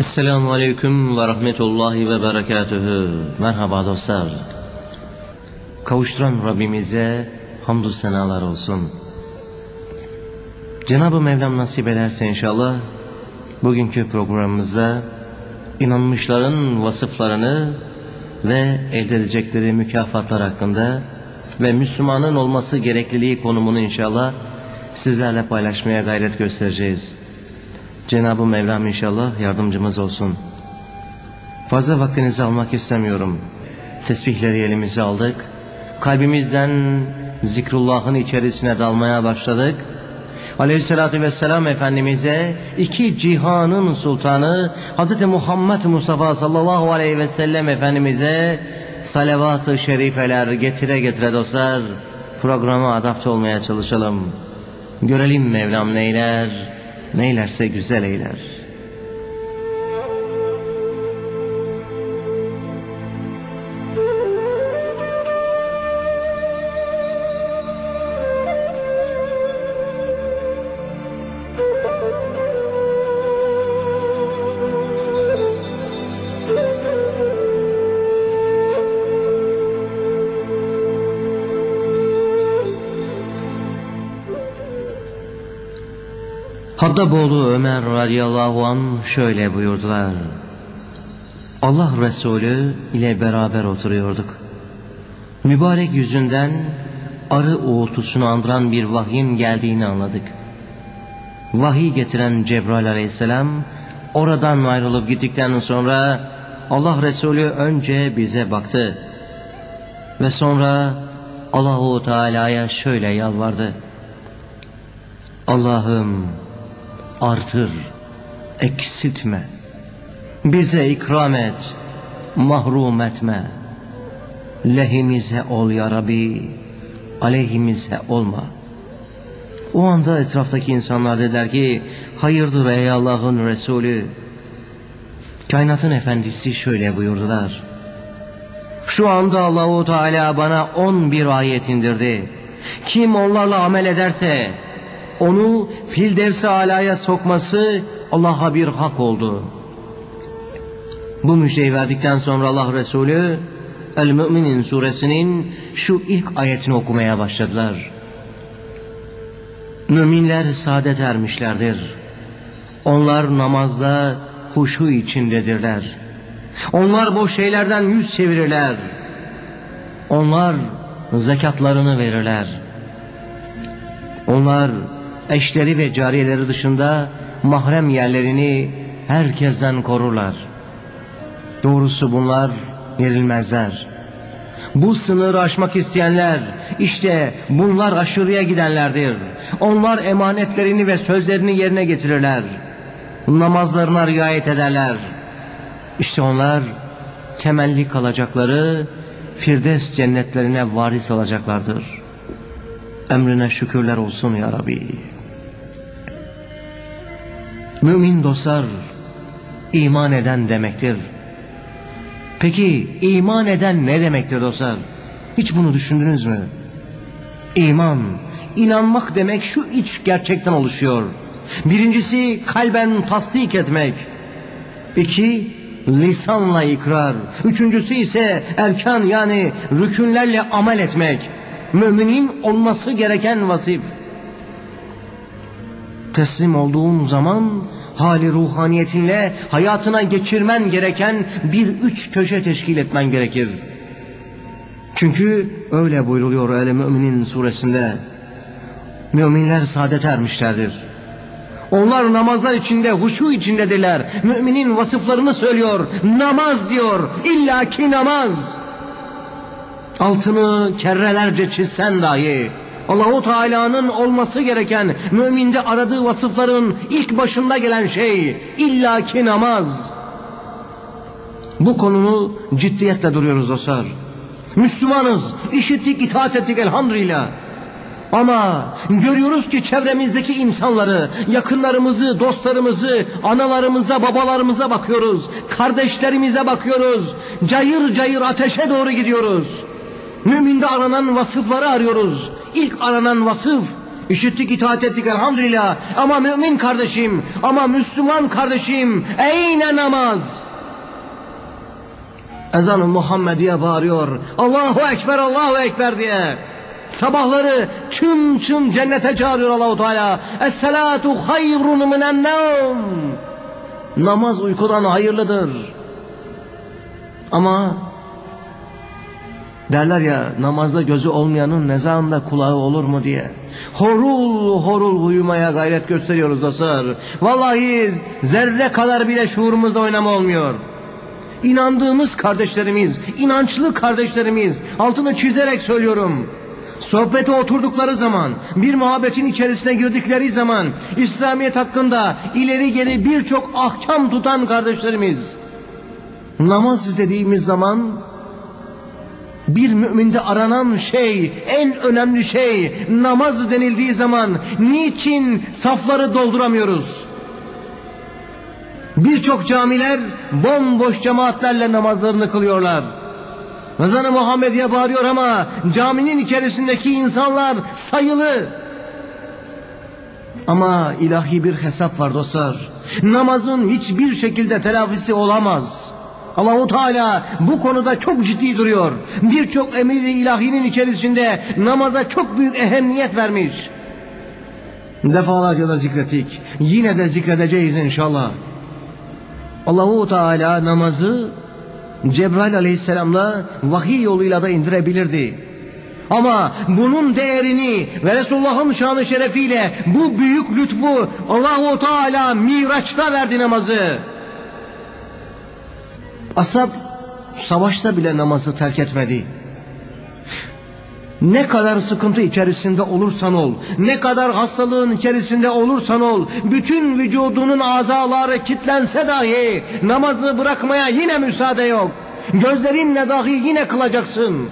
Esselamu Aleyküm ve Rahmetullahi ve Berekatühü. Merhaba dostlar. Kavuşturan Rabbimize hamdü senalar olsun. Cenab-ı Mevlam nasip ederse inşallah bugünkü programımızda inanmışların vasıflarını ve elde edecekleri mükafatlar hakkında ve Müslümanın olması gerekliliği konumunu inşallah sizlerle paylaşmaya gayret göstereceğiz. Cenab-ı Mevlam inşallah yardımcımız olsun. Fazla vaktinizi almak istemiyorum. Tesbihleri elimize aldık. Kalbimizden zikrullahın içerisine dalmaya başladık. Aleyhissalatü vesselam Efendimiz'e iki cihanın sultanı Hz. Muhammed Mustafa sallallahu aleyhi ve sellem Efendimiz'e salavat-ı şerifeler getire getire dostlar programa adapte olmaya çalışalım. Görelim Mevlam neyler, neylerse güzel eyler. Haddaboğlu Ömer radıyallahu anh şöyle buyurdular. Allah Resulü ile beraber oturuyorduk. Mübarek yüzünden arı uğultusunu andıran bir vahyin geldiğini anladık. Vahiy getiren Cebrail aleyhisselam oradan ayrılıp gittikten sonra Allah Resulü önce bize baktı ve sonra Allahu Teala'ya şöyle yalvardı. Allah'ım artır, eksiltme, bize ikram et, mahrum etme, lehimize ol ya Rabbi, aleyhimize olma. O anda etraftaki insanlar dediler ki, hayırdır ey Allah'ın Resulü. Kainatın efendisi şöyle buyurdular. Şu anda Allahu Teala bana 11 ayet indirdi. Kim onlarla amel ederse onu Firdevs-i Ala'ya sokması Allah'a bir hak oldu. Bu müjdeyi verdikten sonra Allah Resulü El-Mü'minin suresinin şu ilk ayetini okumaya başladılar. Müminler saadet ermişlerdir. Onlar namazda huşu içindedirler. Onlar boş şeylerden yüz çevirirler. Onlar zekatlarını verirler. Onlar eşleri ve cariyeleri dışında mahrem yerlerini herkesten korurlar. Doğrusu bunlar yenilmezler. Bu sınırı aşmak isteyenler işte bunlar aşırıya gidenlerdir. Onlar emanetlerini ve sözlerini yerine getirirler. Namazlarına riayet ederler. İşte onlar temelli kalacakları Firdevs cennetlerine varis olacaklardır. Emrine şükürler olsun ya Rabbi. Mümin dostlar, iman eden demektir. Peki iman eden ne demektir dostlar? Hiç bunu düşündünüz mü? İman, inanmak demek şu iç gerçekten oluşuyor. Birincisi kalben tasdik etmek. 2, lisanla ikrar. 3'üncüsü ise erkan yani rükünlerle amel etmek. Müminin olması gereken vasıf. Teslim olduğun zaman hali ruhaniyetinle hayatına geçirmen gereken bir 3 köşe teşkil etmen gerekir. Çünkü öyle buyruluyor El-Mü'minin suresinde. Müminler saadet ermişlerdir. Onlar namazlar içinde, huşu içindedirler. Müminin vasıflarını söylüyor. Namaz diyor. İllaki namaz. Altını kerrelerce çizsen dahi Allah-u Teala'nın olması gereken müminde aradığı vasıfların ilk başında gelen şey illaki namaz. Bu konunu ciddiyetle duruyoruz dostlar. Müslümanız, işittik, itaat ettik elhamdülillah. Ama görüyoruz ki çevremizdeki insanları, yakınlarımızı, dostlarımızı, analarımıza, babalarımıza bakıyoruz. Kardeşlerimize bakıyoruz. Cayır cayır ateşe doğru gidiyoruz. Müminde aranan vasıfları arıyoruz. İlk aranan vasıf İşittik, itaat ettik elhamdülillah. Ama mümin kardeşim, ama Müslüman kardeşim, eyne namaz? Ezan-ı Muhammediye bağırıyor. Allahu Ekber, Allahu Ekber diye. Sabahları çın çın cennete çağırıyor Allahu Teala. Es-salatu hayrun minen-nevm. Namaz uykudan hayırlıdır. Ama derler ya, namazda gözü olmayanın nezahında kulağı olur mu diye. Horul horul uyumaya gayret gösteriyoruz dostlar. Vallahi zerre kadar bile şuurumuzda oynama olmuyor. İnandığımız kardeşlerimiz, inançlı kardeşlerimiz, altını çizerek söylüyorum, sohbete oturdukları zaman, bir muhabbetin içerisine girdikleri zaman, İslamiyet hakkında ileri geri birçok ahkam tutan kardeşlerimiz, namaz dediğimiz zaman bir müminde aranan şey, en önemli şey namaz denildiği zaman niçin safları dolduramıyoruz? Birçok camiler bomboş cemaatlerle namazlarını kılıyorlar. Ezan-ı Muhammediye bağırıyor ama caminin içerisindeki insanlar sayılı. Ama ilahi bir hesap var dostlar. Namazın hiçbir şekilde telafisi olamaz. Allah-u Teala bu konuda çok ciddi duruyor. Birçok emir-i ilahinin içerisinde namaza çok büyük ehemmiyet vermiş. Defalarca da zikrettik. Yine de zikredeceğiz inşallah. Allah-u Teala namazı Cebrail aleyhisselamla vahiy yoluyla da indirebilirdi. Ama bunun değerini ve Resulullah'ın şanı şerefiyle bu büyük lütfu Allah-u Teala Miraç'ta verdi namazı. Ashab savaşta bile namazı terk etmedi. Ne kadar sıkıntı içerisinde olursan ol, ne kadar hastalığın içerisinde olursan ol, bütün vücudunun azaları kilitlense dahi namazı bırakmaya yine müsaade yok. Gözlerinle dahi yine kılacaksın.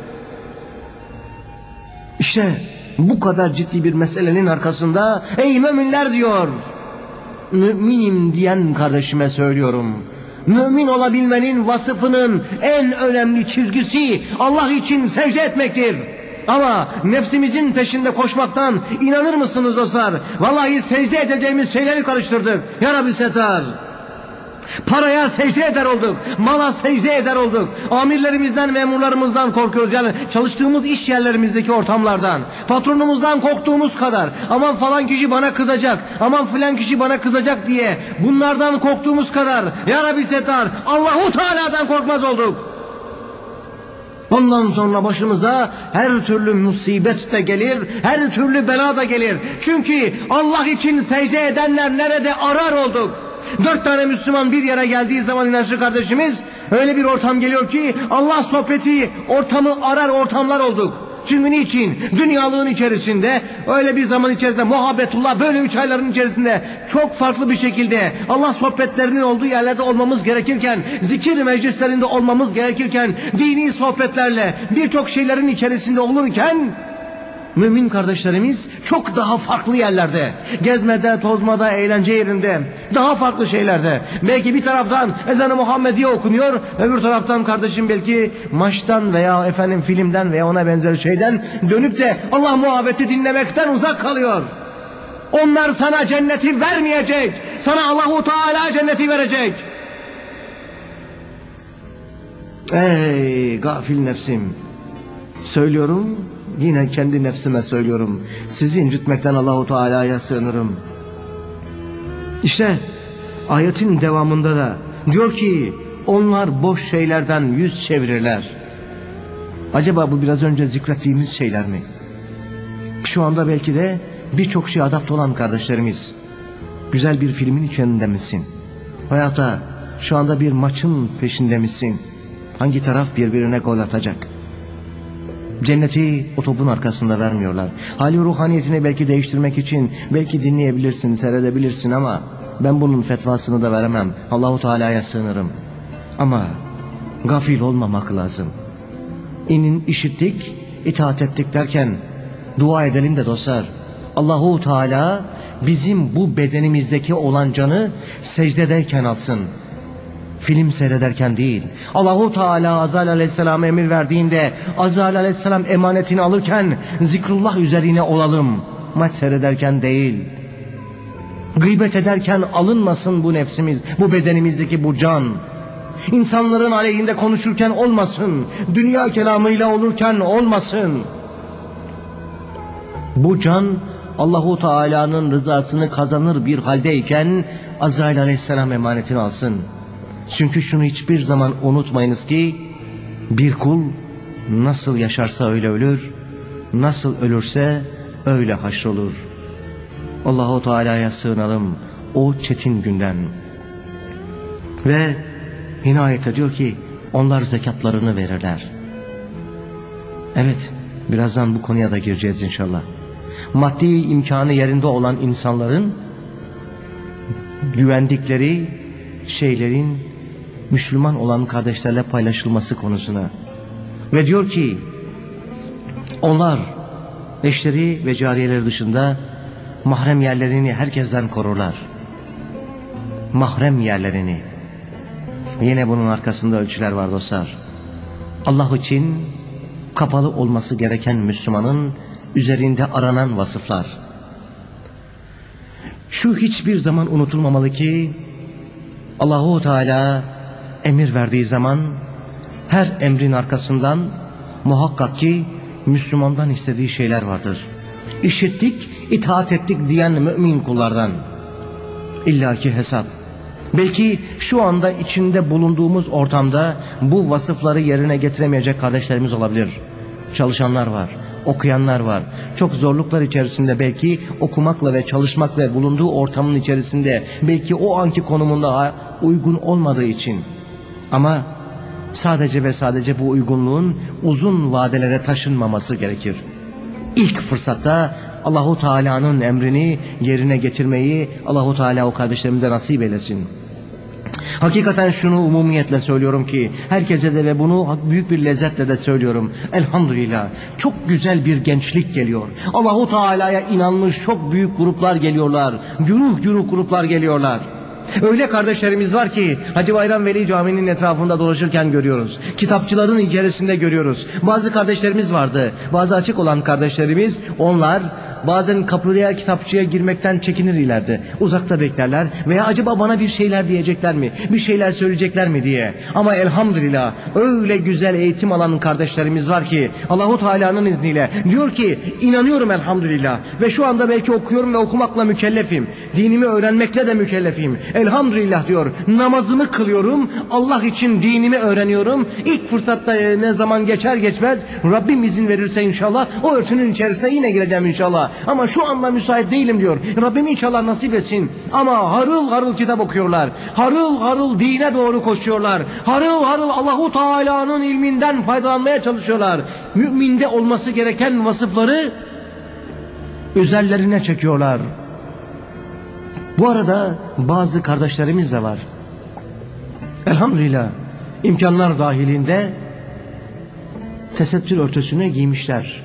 İşte bu kadar ciddi bir meselenin arkasında ey müminler diyor, müminim diyen kardeşime söylüyorum. Mümin olabilmenin vasıfının en önemli çizgisi Allah için secde etmektir. Ama nefsimizin peşinde koşmaktan inanır mısınız dostlar? Vallahi secde edeceğimiz şeyleri karıştırdık. Ya Rabbi Setar. Paraya secde eder olduk. Mala secde eder olduk. Amirlerimizden, memurlarımızdan korkuyoruz. Yani çalıştığımız iş yerlerimizdeki ortamlardan. Patronumuzdan korktuğumuz kadar. Aman falan kişi bana kızacak. Aman filan kişi bana kızacak diye. Bunlardan korktuğumuz kadar. Ya Rabbi Setar. Allahu Teala'dan korkmaz olduk. Ondan sonra başımıza her türlü musibet de gelir, her türlü bela da gelir. Çünkü Allah için secde edenler nerede arar olduk. 4 tane Müslüman bir yere geldiği zaman inançlı kardeşimiz, öyle bir ortam geliyor ki Allah sohbeti ortamı arar ortamlar olduk. Çünkü niçin? Dünyalığın içerisinde, öyle bir zaman içerisinde muhabbetullah, böyle 3 ayların içerisinde çok farklı bir şekilde Allah sohbetlerinin olduğu yerlerde olmamız gerekirken, zikir meclislerinde olmamız gerekirken, dini sohbetlerle birçok şeylerin içerisinde olurken, mümin kardeşlerimiz çok daha farklı yerlerde, gezmede, tozmada, eğlence yerinde, daha farklı şeylerde. Belki bir taraftan ezan-ı Muhammediye okunuyor, öbür taraftan kardeşim belki maçtan veya efendim filmden veya ona benzer şeyden dönüp de Allah muhabbeti dinlemekten uzak kalıyor. Onlar sana cenneti vermeyecek, sana Allahu Teala cenneti verecek. Ey gafil nefsim, söylüyorum, yine kendi nefsime söylüyorum. Sizi incitmekten Allahu Teala'ya sığınırım. İşte ayetin devamında da diyor ki onlar boş şeylerden yüz çevirirler. Acaba bu biraz önce zikrettiğimiz şeyler mi? Şu anda belki de birçok şey adapte olan kardeşlerimiz. Güzel bir filmin içinde misin? Veyahut da şu anda bir maçın peşinde misin? Hangi taraf birbirine gol atacak? Cenneti o topun arkasında vermiyorlar. Hali ruhaniyetini belki değiştirmek için belki dinleyebilirsin, seyredebilirsin ama ben bunun fetvasını da veremem. Allahu Teala'ya sığınırım. Ama gafil olmamak lazım. İşittik, itaat ettik derken dua edelim de dostlar. Allahu Teala bizim bu bedenimizdeki olan canı secdedeyken alsın. Film seyrederken değil. Allahu Teala Azrail Aleyhisselam'a emir verdiğinde Azrail Aleyhisselam emanetini alırken zikrullah üzerine olalım. maç seyrederken değil. Gıybet ederken alınmasın bu nefsimiz, bu bedenimizdeki bu can. İnsanların aleyhinde konuşurken olmasın. Dünya kelamıyla olurken olmasın. Bu can Allahu Teala'nın rızasını kazanır bir haldeyken Azrail Aleyhisselam emanetini alsın. Çünkü şunu hiçbir zaman unutmayınız ki bir kul nasıl yaşarsa öyle ölür, nasıl ölürse öyle haşrolur. Allahu Teala'ya sığınalım o çetin günden. Ve yine ayette diyor ki onlar zekatlarını verirler. Evet, birazdan bu konuya da gireceğiz inşallah. Maddi imkanı yerinde olan insanların güvendikleri şeylerin Müslüman olan kardeşlerle paylaşılması konusuna. Ve diyor ki onlar eşleri ve cariyeleri dışında mahrem yerlerini herkesten korurlar. Mahrem yerlerini. Yine bunun arkasında ölçüler var dostlar. Allah için kapalı olması gereken Müslümanın üzerinde aranan vasıflar. Şu hiçbir zaman unutulmamalı ki Allahu Teala emir verdiği zaman her emrin arkasından muhakkak ki Müslümandan istediği şeyler vardır. İşittik, itaat ettik diyen mümin kullardan illaki hesap. Belki şu anda içinde bulunduğumuz ortamda bu vasıfları yerine getiremeyecek kardeşlerimiz olabilir. Çalışanlar var, okuyanlar var. Çok zorluklar içerisinde belki okumakla ve çalışmakla bulunduğu ortamın içerisinde belki o anki konumunda uygun olmadığı için. Ama sadece ve sadece bu uygunluğun uzun vadelere taşınmaması gerekir. İlk fırsatta Allahu Teala'nın emrini yerine getirmeyi Allahu Teala o kardeşlerimize nasip eylesin. Hakikaten şunu umumiyetle söylüyorum ki herkese de ve bunu büyük bir lezzetle de söylüyorum. Elhamdülillah çok güzel bir gençlik geliyor. Allahu Teala'ya inanmış çok büyük gruplar geliyorlar. Güruh güruh gruplar geliyorlar. Öyle kardeşlerimiz var ki Hacı Bayram Veli Camii'nin etrafında dolaşırken görüyoruz. Kitapçıların içerisinde görüyoruz. Bazı kardeşlerimiz vardı. Bazı açık olan kardeşlerimiz, onlar bazen kapıya kitapçıya girmekten çekinirlerdi. Uzakta beklerler veya acaba bana bir şeyler diyecekler mi? Bir şeyler söyleyecekler mi diye. Ama elhamdülillah öyle güzel eğitim alan kardeşlerimiz var ki Allahu Teala'nın izniyle diyor ki inanıyorum elhamdülillah ve şu anda belki okuyorum ve okumakla mükellefim. Dinimi öğrenmekle de mükellefim. Elhamdülillah diyor. Namazımı kılıyorum. Allah için dinimi öğreniyorum. İlk fırsatta ne zaman geçer geçmez Rabbim izin verirse inşallah o örtünün içerisine yine gireceğim inşallah. Ama şu anda müsait değilim diyor. Rabbim inşallah nasip etsin. Ama harıl harıl kitap okuyorlar. Harıl harıl dine doğru koşuyorlar. Harıl harıl Allahu Teala'nın ilminden faydalanmaya çalışıyorlar. Müminde olması gereken vasıfları üzerlerine çekiyorlar. Bu arada bazı kardeşlerimiz de var. Elhamdülillah imkanlar dahilinde tesettür örtüsünü giymişler.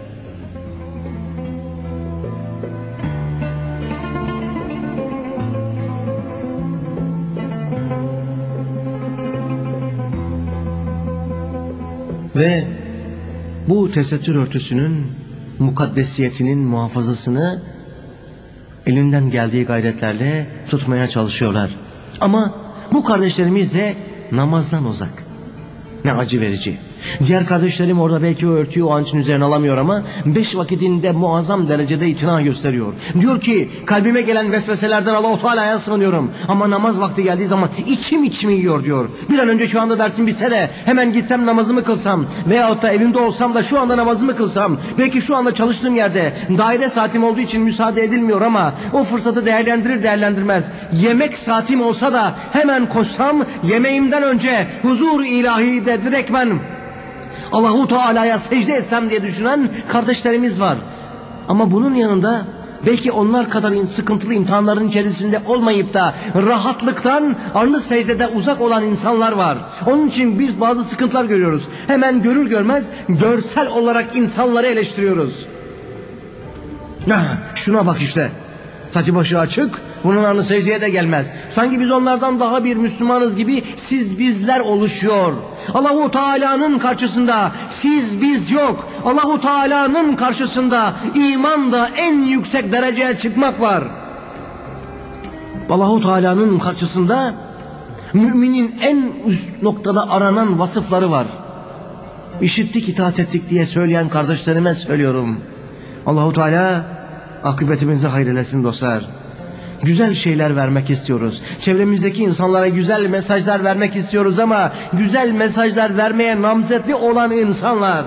Ve bu tesettür örtüsünün mukaddesiyetinin muhafazasını elinden geldiği gayretlerle tutmaya çalışıyorlar. Ama bu kardeşlerimiz de namazdan uzak. Ne acı verici. Diğer kardeşlerim orada belki o örtüyü o an için üzerine alamıyor ama 5 vakitinde muazzam derecede itina gösteriyor. Diyor ki kalbime gelen vesveselerden Allah-u Teala'ya sığınıyorum. Ama namaz vakti geldiği zaman içim yiyor diyor. Bir an önce şu anda dersim bitse de hemen gitsem namazımı kılsam veyahut da evimde olsam da şu anda namazımı kılsam. Belki şu anda çalıştığım yerde daire saatim olduğu için müsaade edilmiyor ama o fırsatı değerlendirmez. Yemek saatim olsa da hemen koşsam yemeğimden önce huzur ilahide direktmen Allahu Teala'ya secde etsem diye düşünen kardeşlerimiz var. Ama bunun yanında belki onlar kadar sıkıntılı imtihanların içerisinde olmayıp da rahatlıktan arnı secdede uzak olan insanlar var. Onun için biz bazı sıkıntılar görüyoruz. Hemen görür görmez görsel olarak insanları eleştiriyoruz. Şuna bak işte. Saçı başı açık, Bunun anı secdeye de gelmez. Sanki biz onlardan daha bir Müslümanız gibi siz bizler oluşuyor. Allahu Teala'nın karşısında siz biz yok. Allahu Teala'nın karşısında imanda en yüksek dereceye çıkmak var. Allahu Teala'nın karşısında müminin en üst noktada aranan vasıfları var. İşittik, itaat ettik diye söyleyen kardeşlerime söylüyorum. Allahu Teala akıbetimizi hayrelesin dostlar. Güzel şeyler vermek istiyoruz. Çevremizdeki insanlara güzel mesajlar vermek istiyoruz ama güzel mesajlar vermeye namzetli olan insanlar,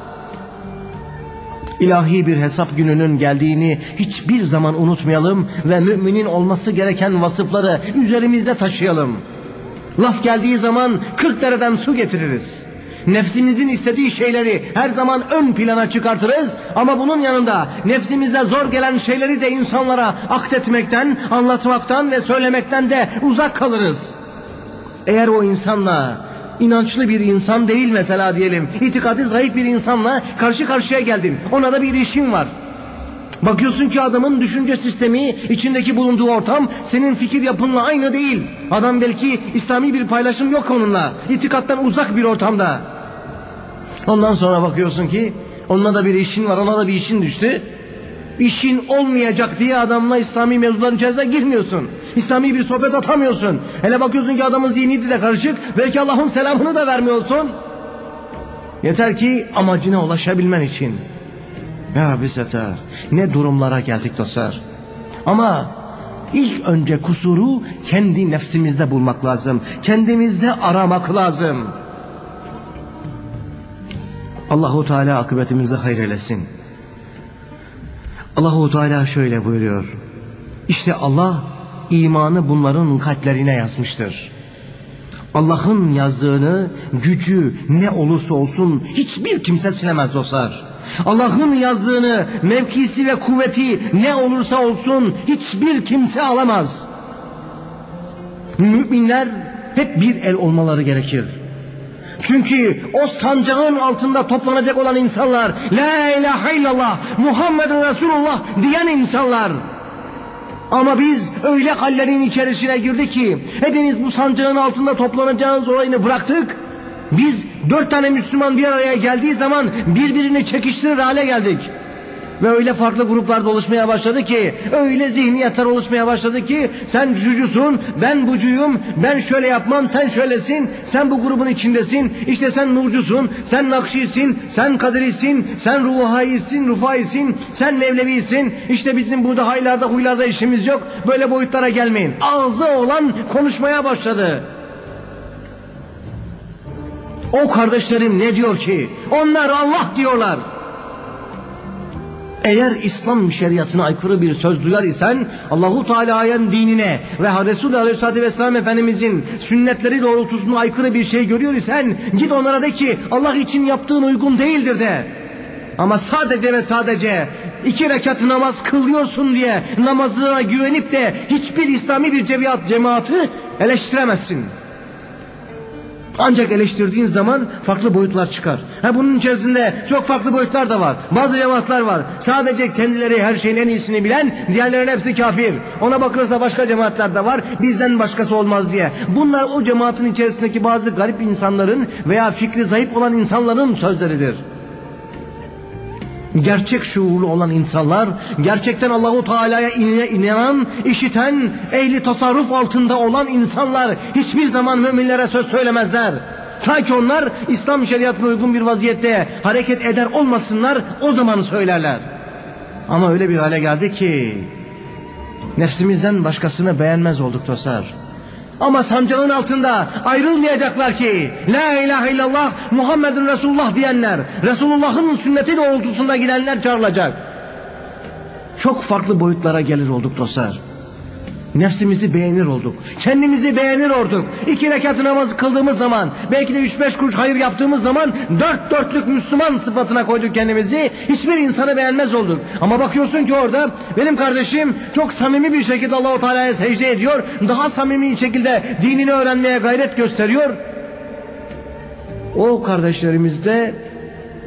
ilahi bir hesap gününün geldiğini hiçbir zaman unutmayalım ve müminin olması gereken vasıfları üzerimizde taşıyalım. Laf geldiği zaman 40 dereden su getiririz. Nefsimizin istediği şeyleri her zaman ön plana çıkartırız ama bunun yanında nefsimize zor gelen şeyleri de insanlara akletmekten, anlatmaktan ve söylemekten de uzak kalırız. Eğer o insanla, inançlı bir insan değil mesela diyelim, itikadı zayıf bir insanla karşı karşıya geldin, ona da bir işin var. Bakıyorsun ki adamın düşünce sistemi, içindeki bulunduğu ortam senin fikir yapınla aynı değil. Adam belki İslami bir paylaşım yok onunla, itikattan uzak bir ortamda. Ondan sonra bakıyorsun ki onunla da bir işin var, ona da bir işin düştü. İşin olmayacak diye adamla İslami mevzuların içerisine girmiyorsun. İslami bir sohbet atamıyorsun. Hele bakıyorsun ki adamın zihni de karışık, belki Allah'ın selamını da vermiyorsun. Yeter ki amacına ulaşabilmen için. Ya Rabbi seter, ne durumlara geldik dostlar. Ama ilk önce kusuru kendi nefsimizde bulmak lazım. Kendimizde aramak lazım. Allahu Teala akıbetimizi hayrelesin. Allahu Teala şöyle buyuruyor. İşte Allah imanı bunların kalplerine yazmıştır. Allah'ın yazdığını gücü ne olursa olsun hiçbir kimse silemez dostlar. Allah'ın yazdığını mevkisi ve kuvveti ne olursa olsun hiçbir kimse alamaz. Müminler hep bir el olmaları gerekir. Çünkü o sancağın altında toplanacak olan insanlar, La ilahe illallah Muhammedun Resulullah diyen insanlar. Ama biz öyle hallerin içerisine girdik ki hepimiz bu sancağın altında toplanacağınız olayını bıraktık. Biz 4 tane Müslüman bir araya geldiği zaman birbirini çekiştirir hale geldik. Ve öyle farklı gruplarda oluşmaya başladı ki, öyle zihniyetler oluşmaya başladı ki, sen cücüsün, ben bucuyum, ben şöyle yapmam, sen şöylesin, sen bu grubun içindesin, işte sen nurcusun, sen nakşisin, sen kadirisin, sen rufaisin, sen mevlevisin, işte bizim burada haylarda huylarda işimiz yok, böyle boyutlara gelmeyin. Ağzı olan konuşmaya başladı. O kardeşlerim ne diyor ki? Onlar Allah diyorlar. Eğer İslam şeriatına aykırı bir söz duyar isen Allahu Teala'nın dinine ve Resulü Aleyhisselatü Vesselam Efendimizin sünnetleri doğrultusunda aykırı bir şey görüyor isen git onlara de ki Allah için yaptığın uygun değildir de. Ama sadece ve sadece 2 rekat namaz kılıyorsun diye namazına güvenip de hiçbir İslami bir cemaati eleştiremezsin. Ancak eleştirdiğin zaman farklı boyutlar çıkar. Bunun içerisinde çok farklı boyutlar da var. Bazı cemaatler var. Sadece kendileri her şeyin en iyisini bilen, diğerlerinin hepsi kafir. Ona bakılırsa başka cemaatler de var. Bizden başkası olmaz diye. Bunlar o cemaatin içerisindeki bazı garip insanların veya fikri zayıf olan insanların sözleridir. Gerçek şuurlu olan insanlar, gerçekten Allahu Teala'ya inanan, işiten, ehli tasarruf altında olan insanlar hiçbir zaman müminlere söz söylemezler. Ta ki onlar İslam şeriatına uygun bir vaziyette hareket eder olmasınlar, o zaman söylerler. Ama öyle bir hale geldi ki nefsimizden başkasını beğenmez olduk dostlar. Ama sancağın altında ayrılmayacaklar ki La ilahe illallah Muhammedun Resulullah diyenler, Resulullah'ın sünneti doğrultusunda gidenler çağrılacak. Çok farklı boyutlara gelir olduk dostlar. Nefsimizi beğenir olduk. Kendimizi beğenir olduk. 2 rekat namazı kıldığımız zaman, belki de 3-5 kuruş hayır yaptığımız zaman 4 dörtlük Müslüman sıfatına koyduk kendimizi. Hiçbir insanı beğenmez olduk. Ama bakıyorsun ki orada benim kardeşim çok samimi bir şekilde Allah-u Teala'ya secde ediyor. Daha samimi şekilde dinini öğrenmeye gayret gösteriyor. O kardeşlerimizde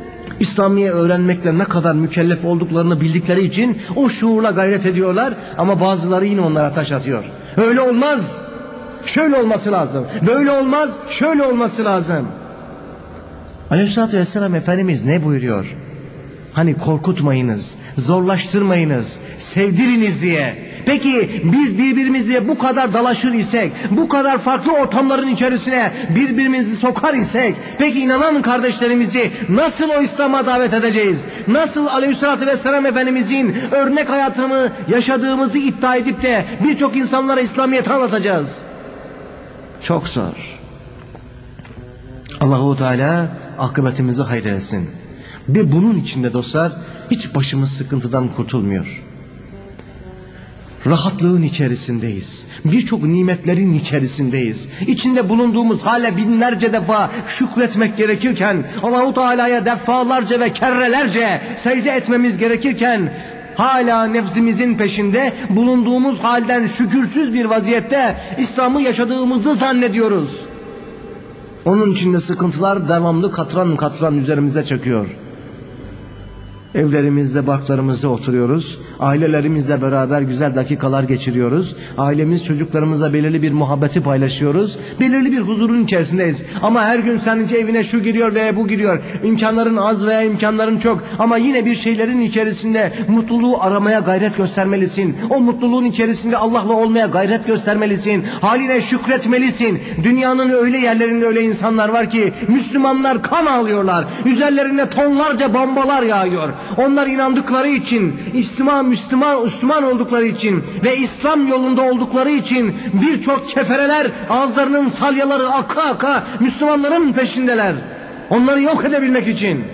İslamiye öğrenmekle ne kadar mükellef olduklarını bildikleri için o şuurla gayret ediyorlar ama bazıları yine onlara taş atıyor. Öyle olmaz, şöyle olması lazım. Böyle olmaz, şöyle olması lazım. Aleyhisselatü Vesselam Efendimiz ne buyuruyor? Hani korkutmayınız, zorlaştırmayınız, sevdiriniz diye. Peki biz birbirimizle bu kadar dalaşır isek, bu kadar farklı ortamların içerisine birbirimizi sokar isek, peki inanan kardeşlerimizi nasıl o İslam'a davet edeceğiz? Nasıl Aleyhisselatü Vesselam Efendimizin örnek hayatını yaşadığımızı iddia edip de birçok insanlara İslamiyet'i anlatacağız? Çok zor. Allahu Teala akıbetimizi hayretsin. Ve bunun içinde dostlar hiç başımız sıkıntıdan kurtulmuyor. Rahatlığın içerisindeyiz. Birçok nimetlerin içerisindeyiz. İçinde bulunduğumuz hale binlerce defa şükretmek gerekirken, Allahu Teala'ya defalarca ve kerrelerce secde etmemiz gerekirken, hala nefsimizin peşinde bulunduğumuz halden şükürsüz bir vaziyette İslam'ı yaşadığımızı zannediyoruz. Onun içinde sıkıntılar devamlı katran katran üzerimize çöküyor. Evlerimizde, barklarımızda oturuyoruz. Ailelerimizle beraber güzel dakikalar geçiriyoruz. Ailemiz, çocuklarımızla belirli bir muhabbeti paylaşıyoruz. Belirli bir huzurun içerisindeyiz. Ama her gün senin evine şu giriyor veya bu giriyor. İmkanların az veya imkanların çok. Ama yine bir şeylerin içerisinde mutluluğu aramaya gayret göstermelisin. O mutluluğun içerisinde Allah'la olmaya gayret göstermelisin. Haline şükretmelisin. Dünyanın öyle yerlerinde öyle insanlar var ki Müslümanlar kan ağlıyorlar. Üzerlerine tonlarca bombalar yağıyor. Onlar inandıkları için, Müslüman oldukları için ve İslam yolunda oldukları için birçok kefereler ağızlarının salyaları aka aka Müslümanların peşindeler. Onları yok edebilmek için.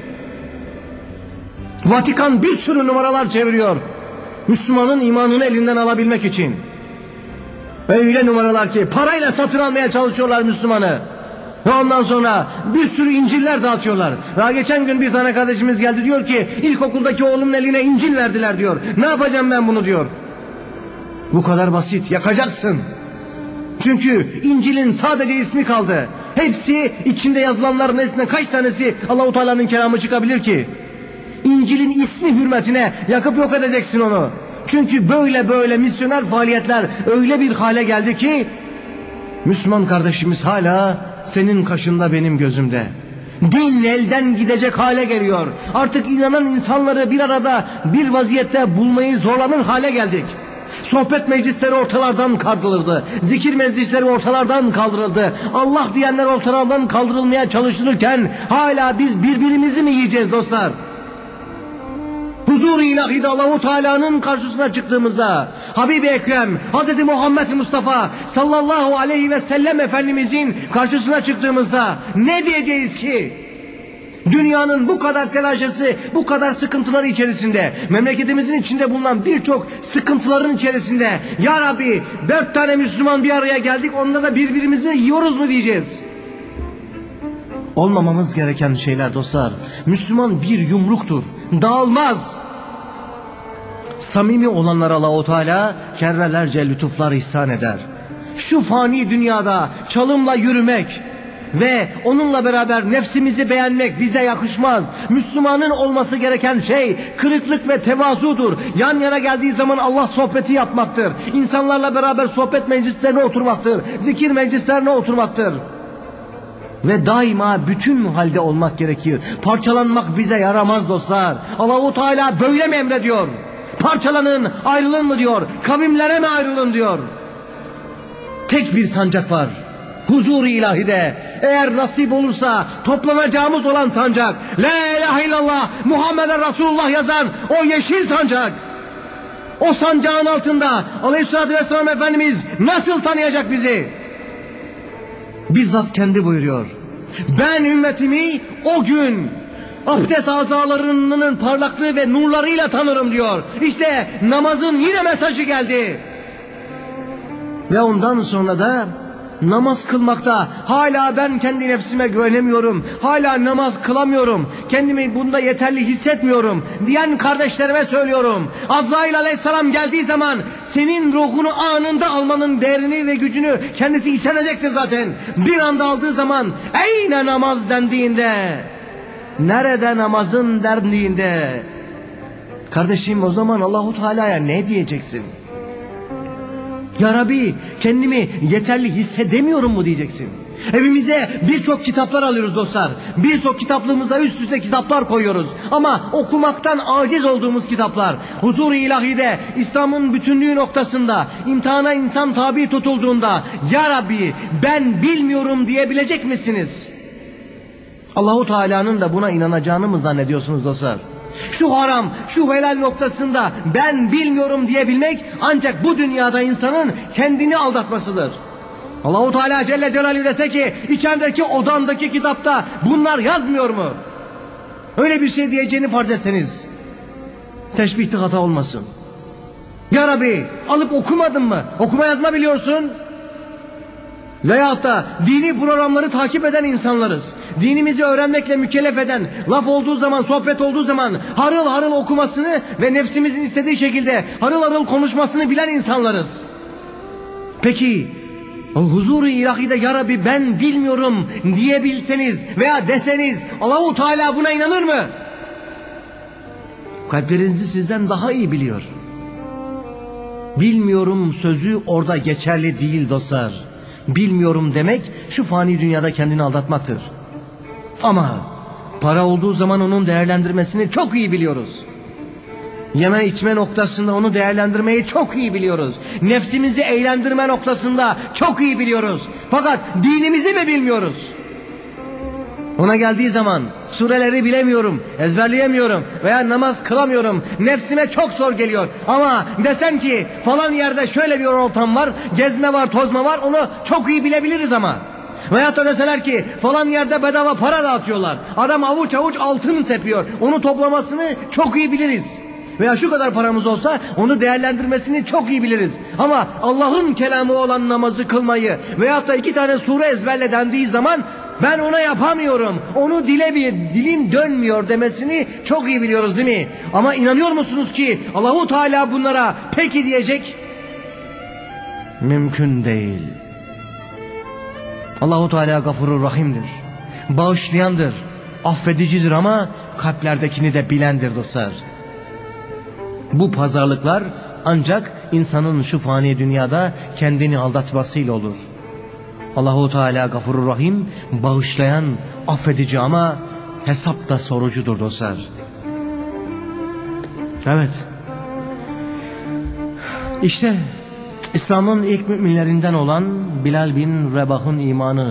Vatikan bir sürü numaralar çeviriyor. Müslümanın imanını elinden alabilmek için. Öyle numaralar ki parayla satın almaya çalışıyorlar Müslümanı. Ve ondan sonra bir sürü İncil'ler dağıtıyorlar. Daha geçen gün bir tane kardeşimiz geldi, diyor ki ilkokuldaki oğlumun eline İncil verdiler diyor. Ne yapacağım ben bunu diyor. Bu kadar basit, yakacaksın. Çünkü İncil'in sadece ismi kaldı. Hepsi içinde yazılanların nesne kaç tanesi Allah-u Teala'nın kelamı çıkabilir ki? İncil'in ismi hürmetine yakıp yok edeceksin onu. Çünkü böyle misyoner faaliyetler öyle bir hale geldi ki Müslüman kardeşimiz hala senin kaşında benim gözümde. Din elden gidecek hale geliyor. Artık inanan insanları bir arada bir vaziyette bulmayı zorlanır hale geldik. Sohbet meclisleri ortalardan kaldırıldı. Zikir meclisleri ortalardan kaldırıldı. Allah diyenler ortalardan kaldırılmaya çalışılırken hala biz birbirimizi mi yiyeceğiz dostlar? Huzur-u ilahide Allah-u Teala'nın karşısına çıktığımızda, Habib-i Ekrem, Hz. Muhammed Mustafa sallallahu aleyhi ve sellem Efendimizin karşısına çıktığımızda ne diyeceğiz ki? Dünyanın bu kadar telaşesi, bu kadar sıkıntıları içerisinde, memleketimizin içinde bulunan birçok sıkıntıların içerisinde, Ya Rabbi 4 tane Müslüman bir araya geldik, onda da birbirimizi yiyoruz mu diyeceğiz? Olmamamız gereken şeyler dostlar. Müslüman bir yumruktur, dağılmaz. Samimi olanlara Allah-u Teala kerrelerce lütuflar ihsan eder. Şu fani dünyada çalımla yürümek ve onunla beraber nefsimizi beğenmek bize yakışmaz. Müslümanın olması gereken şey kırıklık ve tevazudur. Yan yana geldiği zaman Allah sohbeti yapmaktır. İnsanlarla beraber sohbet meclislerine oturmaktır. Zikir meclislerine oturmaktır. Ve daima bütün halde olmak gerekir. Parçalanmak bize yaramaz dostlar. Allah-u Teala böyle mi emrediyor? Parçalanın, ayrılın mı diyor? Kavimlere mi ayrılın diyor? Tek bir sancak var. Huzur-u ilahide. Eğer nasip olursa toplanacağımız olan sancak. La ilahe illallah Muhammeden Resulullah yazan o yeşil sancak. O sancağın altında Aleyhisselatü Vesselam Efendimiz nasıl tanıyacak bizi? Bizzat kendi buyuruyor. Ben ümmetimi o gün abdest azalarının parlaklığı ve nurlarıyla tanırım diyor. İşte namazın yine mesajı geldi. Ve ondan sonra da namaz kılmakta hala ben kendi nefsime güvenemiyorum. Hala namaz kılamıyorum. Kendimi bunda yeterli hissetmiyorum diyen kardeşlerime söylüyorum. Azrail aleyhisselam geldiği zaman senin ruhunu anında almanın değerini ve gücünü kendisi hissedecektir zaten. Bir anda aldığı zaman eyne namaz dendiğinde nerede namazın derdiğinde? Kardeşim, o zaman Allahu Teala'ya ne diyeceksin? Ya Rabbi, kendimi yeterli hissedemiyorum mu diyeceksin? Evimize birçok kitaplar alıyoruz dostlar. Birçok kitaplığımızda üst üste kitaplar koyuyoruz. Ama okumaktan aciz olduğumuz kitaplar. Huzur-u ilahide, İslam'ın bütünlüğü noktasında, imtihana insan tabi tutulduğunda, Ya Rabbi ben bilmiyorum diyebilecek misiniz? Allahu Teala'nın da buna inanacağını mı zannediyorsunuz dostlar? Şu haram, şu helal noktasında ben bilmiyorum diyebilmek ancak bu dünyada insanın kendini aldatmasıdır. Allahu Teala Celle Celaluhu dese ki içerideki odandaki kitapta bunlar yazmıyor mu? Öyle bir şey diyeceğini farz etseniz teşbihte hata olmasın. Ya Rabbi alıp okumadın mı? Okuma yazma biliyorsun. Veyahut da dini programları takip eden insanlarız. Dinimizi öğrenmekle mükellef eden, laf olduğu zaman, sohbet olduğu zaman harıl harıl okumasını ve nefsimizin istediği şekilde harıl harıl konuşmasını bilen insanlarız. Peki huzur-u ilahide Ya Rabbi ben bilmiyorum diyebilseniz veya deseniz Allahu Teala buna inanır mı? Kalplerinizi sizden daha iyi biliyor. Bilmiyorum sözü orada geçerli değil dostlar. Bilmiyorum demek şu fani dünyada kendini aldatmaktır. Ama para olduğu zaman onun değerlendirmesini çok iyi biliyoruz. Yeme içme noktasında onu değerlendirmeyi çok iyi biliyoruz. Nefsimizi eğlendirme noktasında çok iyi biliyoruz. Fakat dinimizi mi bilmiyoruz? Ona geldiği zaman sureleri bilemiyorum, ezberleyemiyorum veya namaz kılamıyorum. Nefsime çok zor geliyor. Ama desem ki falan yerde şöyle bir ortam var, gezme var, tozma var, onu çok iyi bilebiliriz ama. Veyahut da deseler ki falan yerde bedava para dağıtıyorlar. Adam avuç avuç altın sepiyor. Onu toplamasını çok iyi biliriz. Veya şu kadar paramız olsa onu değerlendirmesini çok iyi biliriz. Ama Allah'ın kelamı olan namazı kılmayı veyahut da 2 tane sure ezberle dendiği zaman ben ona yapamıyorum, onu dilim dönmüyor demesini çok iyi biliyoruz değil mi? Ama inanıyor musunuz ki Allahu Teala bunlara peki diyecek? Mümkün değil. Allahu Teala Gafurur Rahim'dir. Bağışlayandır, affedicidir ama kalplerdekini de bilendir dostlar. Bu pazarlıklar ancak insanın şu fani dünyada kendini aldatmasıyla olur. Allahu Teala Gafurur Rahim, bağışlayan, affedici ama hesap da sorucudur dostlar. Evet. İşte İslam'ın ilk müminlerinden olan Bilal bin Rebah'ın imanı.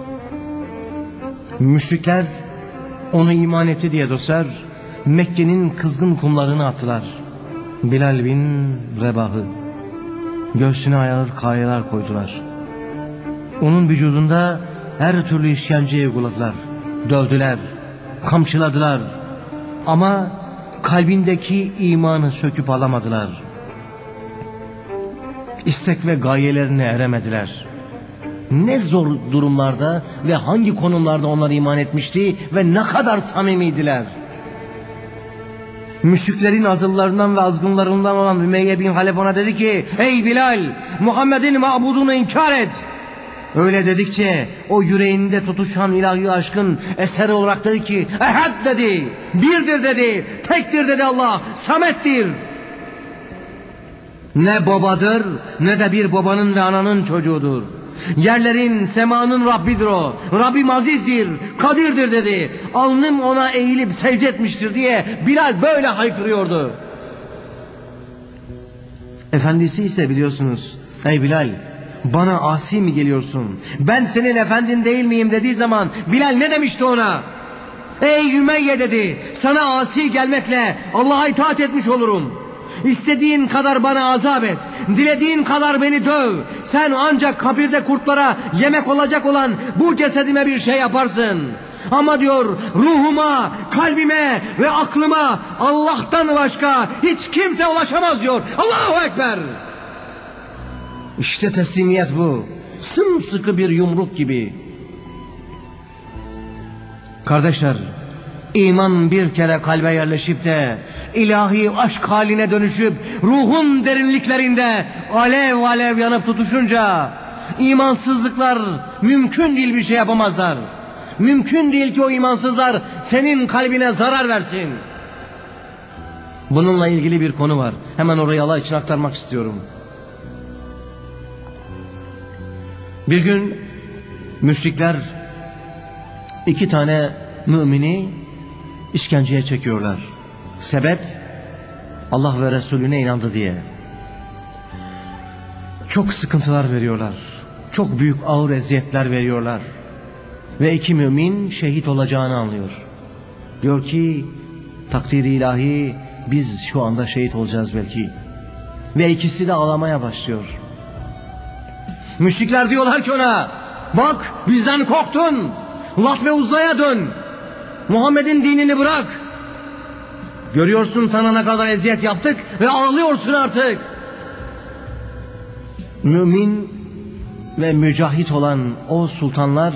Müşrikler onu iman etti diye dostlar Mekke'nin kızgın kumlarını attılar. Bilal bin Rebah'ı göğsüne ayar kayalar koydular. Onun vücudunda her türlü işkenceyi uyguladılar. Dövdüler, kamçıladılar. Ama kalbindeki imanı söküp alamadılar. İstek ve gayelerine eremediler. Ne zor durumlarda ve hangi konumlarda onlar iman etmişti ve ne kadar samimiydiler. Müşriklerin azıllarından ve azgınlarından olan Ümeyye bin Halef ona dedi ki ey Bilal, Muhammed'in mabudunu inkar et. Öyle dedikçe o yüreğinde tutuşan ilahi aşkın eseri olarak dedi ki ehad dedi, birdir dedi, tektir dedi Allah, samettir. Ne babadır ne de bir babanın ve ananın çocuğudur. Yerlerin, semanın Rabbidir o. Rabbim azizdir, kadirdir dedi. Alnım ona eğilip secde etmiştir diye Bilal böyle haykırıyordu. Efendisi ise biliyorsunuz, ey Bilal, bana asi mi geliyorsun? Ben senin efendin değil miyim dediği zaman Bilal ne demişti ona? Ey Ümeyye dedi, sana asi gelmekle Allah'a itaat etmiş olurum. İstediğin kadar bana azap et, dilediğin kadar beni döv. Sen ancak kabirde kurtlara yemek olacak olan bu cesedime bir şey yaparsın. Ama diyor ruhuma, kalbime ve aklıma Allah'tan başka hiç kimse ulaşamaz diyor. Allahu Ekber. İşte teslimiyet bu. Sımsıkı bir yumruk gibi. Kardeşler, İman bir kere kalbe yerleşip de ilahi aşk haline dönüşüp ruhun derinliklerinde alev alev yanıp tutuşunca imansızlıklar mümkün değil, bir şey yapamazlar. Mümkün değil ki o imansızlar senin kalbine zarar versin. Bununla ilgili bir konu var. Hemen orayı Allah için aktarmak istiyorum. Bir gün müşrikler 2 tane mümini işkenceye çekiyorlar. Sebep, Allah ve Resulüne inandı diye. Çok sıkıntılar veriyorlar. Çok büyük ağır eziyetler veriyorlar. Ve 2 mümin şehit olacağını anlıyor. Diyor ki, takdiri ilahi, biz şu anda şehit olacağız belki. Ve ikisi de ağlamaya başlıyor. Müşrikler diyorlar ki ona, bak bizden korktun, Lat ve Uzza'ya dön, Muhammed'in dinini bırak. Görüyorsun sana ne kadar eziyet yaptık ve ağlıyorsun artık. Mümin ve mücahit olan o sultanlar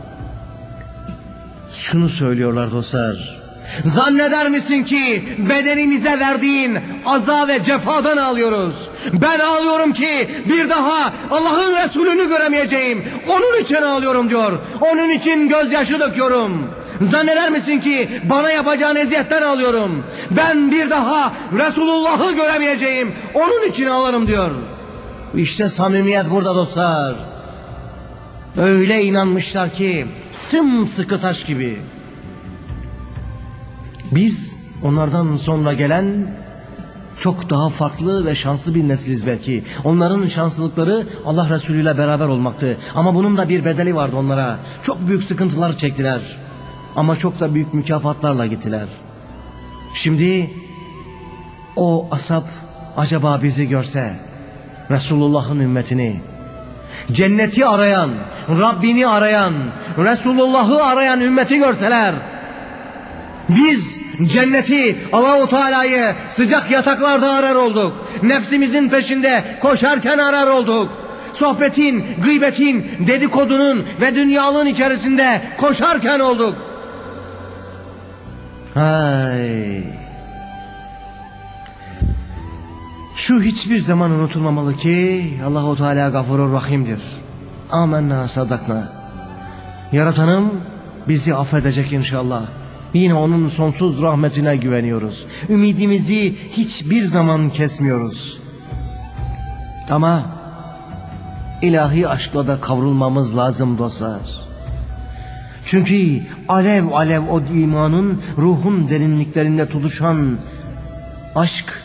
şunu söylüyorlar dostlar. Zanneder misin ki bedenimize verdiğin aza ve cefadan ağlıyoruz? Ben ağlıyorum ki bir daha Allah'ın Resulünü göremeyeceğim. Onun için ağlıyorum diyor. Onun için gözyaşı döküyorum. Zanneder misin ki bana yapacağın eziyetten ağlıyorum? Ben bir daha Resulullah'ı göremeyeceğim. Onun için ağlarım diyor. İşte samimiyet burada dostlar. Öyle inanmışlar ki sımsıkı taş gibi. Biz onlardan sonra gelen çok daha farklı ve şanslı bir nesiliz belki. Onların şanslılıkları Allah Resulü ile beraber olmaktı. Ama bunun da bir bedeli vardı onlara. Çok büyük sıkıntılar çektiler. Ama çok da büyük mükafatlarla gittiler. Şimdi o ashab acaba bizi görse, Resulullah'ın ümmetini, cenneti arayan, Rabbini arayan, Resulullah'ı arayan ümmeti görseler, biz cenneti, Allahu Teala'yı sıcak yataklarda arar olduk. Nefsimizin peşinde koşarken arar olduk. Sohbetin, gıybetin, dedikodunun ve dünyanın içerisinde koşarken olduk. Hay. Şu hiçbir zaman unutulmamalı ki Allahu Teala Gafurur Rahim'dir. Amenna sadakna. Yaratanım bizi affedecek inşallah. Yine onun sonsuz rahmetine güveniyoruz. Ümidimizi hiçbir zaman kesmiyoruz. Ama ilahi aşkla da kavrulmamız lazım dostlar. Çünkü alev alev o imanın, ruhun derinliklerinde tutuşan aşk,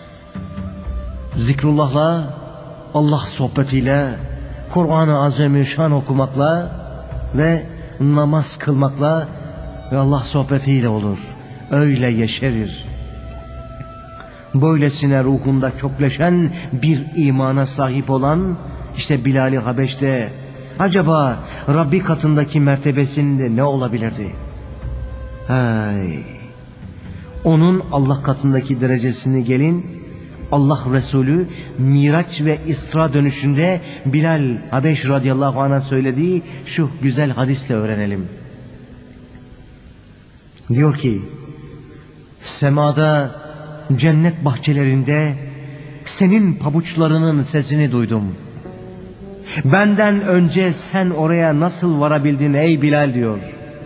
zikrullahla, Allah sohbetiyle, Kur'an-ı Azimüşşan okumakla ve namaz kılmakla ve Allah sohbetiyle olur. Öyle yeşerir. Böylesine ruhunda kökleşen bir imana sahip olan işte Bilal-i Habeş'te acaba Rabbi katındaki mertebesinde ne olabilirdi? Hay. Onun Allah katındaki derecesini gelin Allah Resulü Miraç ve İsra dönüşünde Bilal Habeş radıyallahu anh'a söylediği şu güzel hadisle öğrenelim. Diyor ki, semada, cennet bahçelerinde senin pabuçlarının sesini duydum. Benden önce sen oraya nasıl varabildin ey Bilal diyor.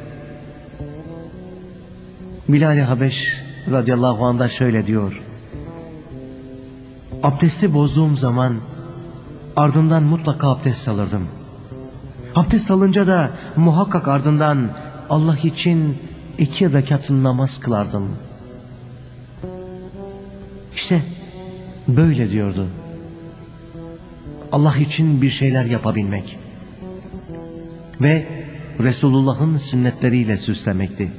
Bilal-i Habeş radıyallahu anh da şöyle diyor. Abdesti bozduğum zaman ardından mutlaka abdest alırdım. Abdest alınca da muhakkak ardından Allah için 2 rekat namaz kılardım. İşte böyle diyordu. Allah için bir şeyler yapabilmek ve Resulullah'ın sünnetleriyle süslemekti.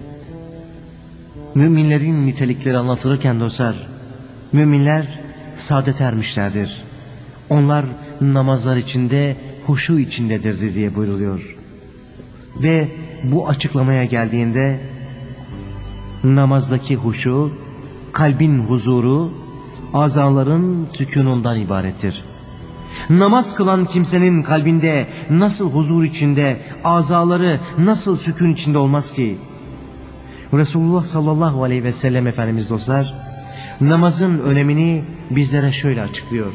Müminlerin nitelikleri anlatılırken dostlar, müminler saadete ermişlerdir. Onlar namazlar içinde, huşu içindedir diye buyruluyor. Ve bu açıklamaya geldiğinde namazdaki huşu, kalbin huzuru, azaların sükunundan ibarettir. Namaz kılan kimsenin kalbinde nasıl huzur içinde, azaları nasıl sükun içinde olmaz ki? Resulullah sallallahu aleyhi ve sellem Efendimiz dostlar, namazın önemini bizlere şöyle açıklıyor.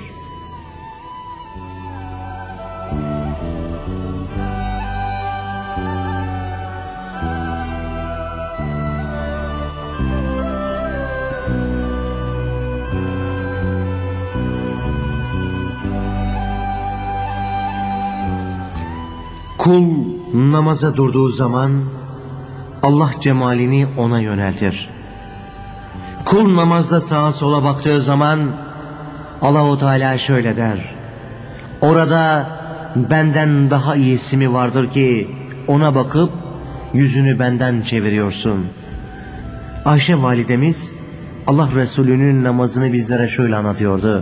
Kul namaza durduğu zaman Allah cemalini ona yöneltir. Kul namazda sağa sola baktığı zaman Allah-u Teala şöyle der: orada benden daha iyisi mi vardır ki ona bakıp yüzünü benden çeviriyorsun? Ayşe validemiz Allah Resulü'nün namazını bizlere şöyle anlatıyordu: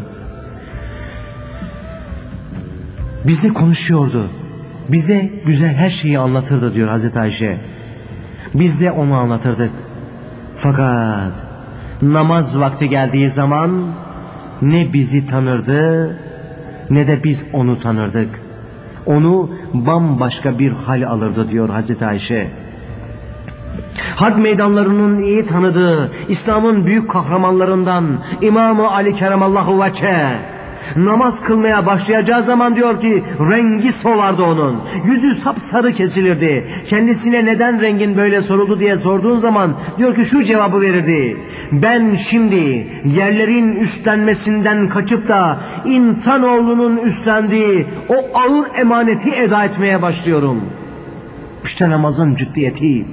bize konuşuyordu, bize güzel her şeyi anlatırdı diyor Hazreti Ayşe. Biz de onu anlatırdık. Fakat namaz vakti geldiği zaman ne bizi tanırdı ne de biz onu tanırdık. Onu bambaşka bir hal alırdı diyor Hazreti Ayşe. Harp meydanlarının iyi tanıdığı İslam'ın büyük kahramanlarından İmam-ı Ali Keremallahu Vece namaz kılmaya başlayacağı zaman diyor ki rengi solardı onun. Yüzü sapsarı kesilirdi. Kendisine neden rengin böyle soruldu diye sorduğun zaman diyor ki şu cevabı verirdi: ben şimdi yerlerin üstlenmesinden kaçıp da insanoğlunun üstlendiği o ağır emaneti eda etmeye başlıyorum. İşte namazın ciddiyeti.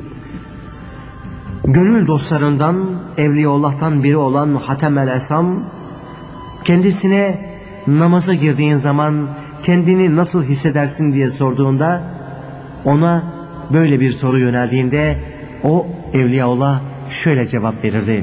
Gönül dostlarından Evliyaullah'tan biri olan Hatem el-Esam kendisine namaza girdiğin zaman kendini nasıl hissedersin diye sorduğunda, ona böyle bir soru yöneldiğinde o Evliyaullah şöyle cevap verirdi: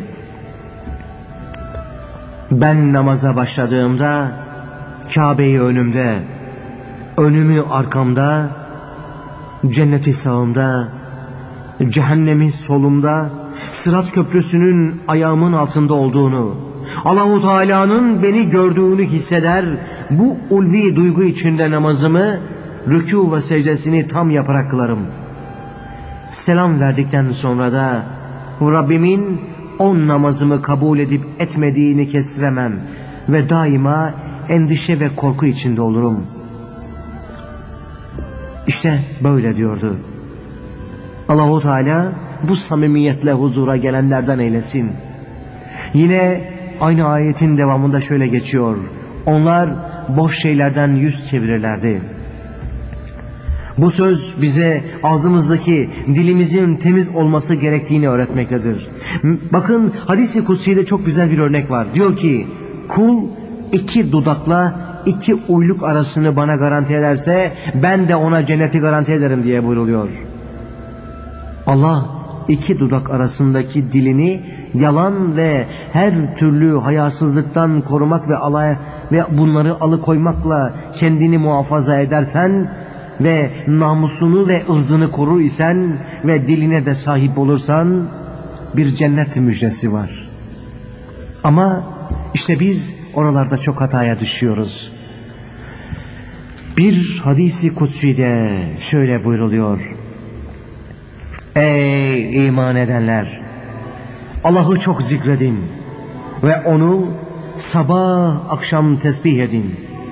ben namaza başladığımda Kabe'yi önümde, önümü arkamda, cenneti sağımda, cehennemi solumda, Sırat Köprüsü'nün ayağımın altında olduğunu, Allah-u Teala'nın beni gördüğünü hisseder, bu ulvi duygu içinde namazımı, rükû ve secdesini tam yaparak kılarım. Selam verdikten sonra da Rabbimin on namazımı kabul edip etmediğini kestiremem ve daima endişe ve korku içinde olurum. İşte böyle diyordu. Allah-u Teala bu samimiyetle huzura gelenlerden eylesin. Yine aynı ayetin devamında şöyle geçiyor: onlar boş şeylerden yüz çevirirlerdi. Bu söz bize ağzımızdaki, dilimizin temiz olması gerektiğini öğretmektedir. Bakın hadis-i kutsi'de çok güzel bir örnek var. Diyor ki kul iki dudakla iki uyluk arasını bana garanti ederse ben de ona cenneti garanti ederim diye buyruluyor. Allah iki dudak arasındaki dilini yalan ve her türlü hayasızlıktan korumak ve alay ve bunları alıkoymakla kendini muhafaza edersen ve namusunu ve ırzını korur isen ve diline de sahip olursan bir cennet müjdesi var. Ama işte biz oralarda çok hataya düşüyoruz. Bir hadisi kutsi'de şöyle buyruluyor: ey iman edenler! Allah'ı çok zikredin ve onu sabah akşam tesbih edin.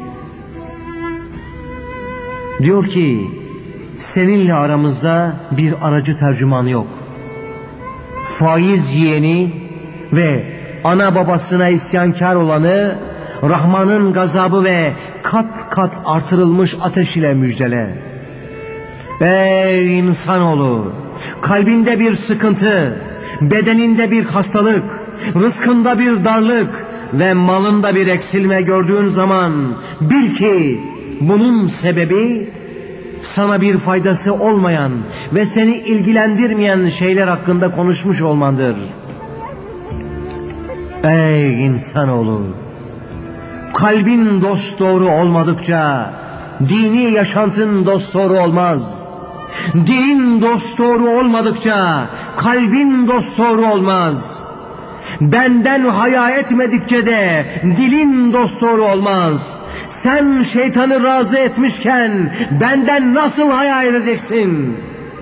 Diyor ki seninle aramızda bir aracı tercüman yok. Faiz yiyeni ve ana babasına isyankar olanı Rahman'ın gazabı ve kat kat artırılmış ateş ile müjdele. Ey insanoğlu! Kalbinde bir sıkıntı, bedeninde bir hastalık, rızkında bir darlık ve malında bir eksilme gördüğün zaman bil ki bunun sebebi sana bir faydası olmayan ve seni ilgilendirmeyen şeyler hakkında konuşmuş olmandır. Ey insanoğlu! Kalbin dosdoğru olmadıkça dini yaşantın dosdoğru olmaz. Din dosdoğru olmadıkça kalbin dosdoğru olmaz. Benden haya etmedikçe de dilin dosdoğru olmaz. Sen şeytanı razı etmişken benden nasıl haya edeceksin?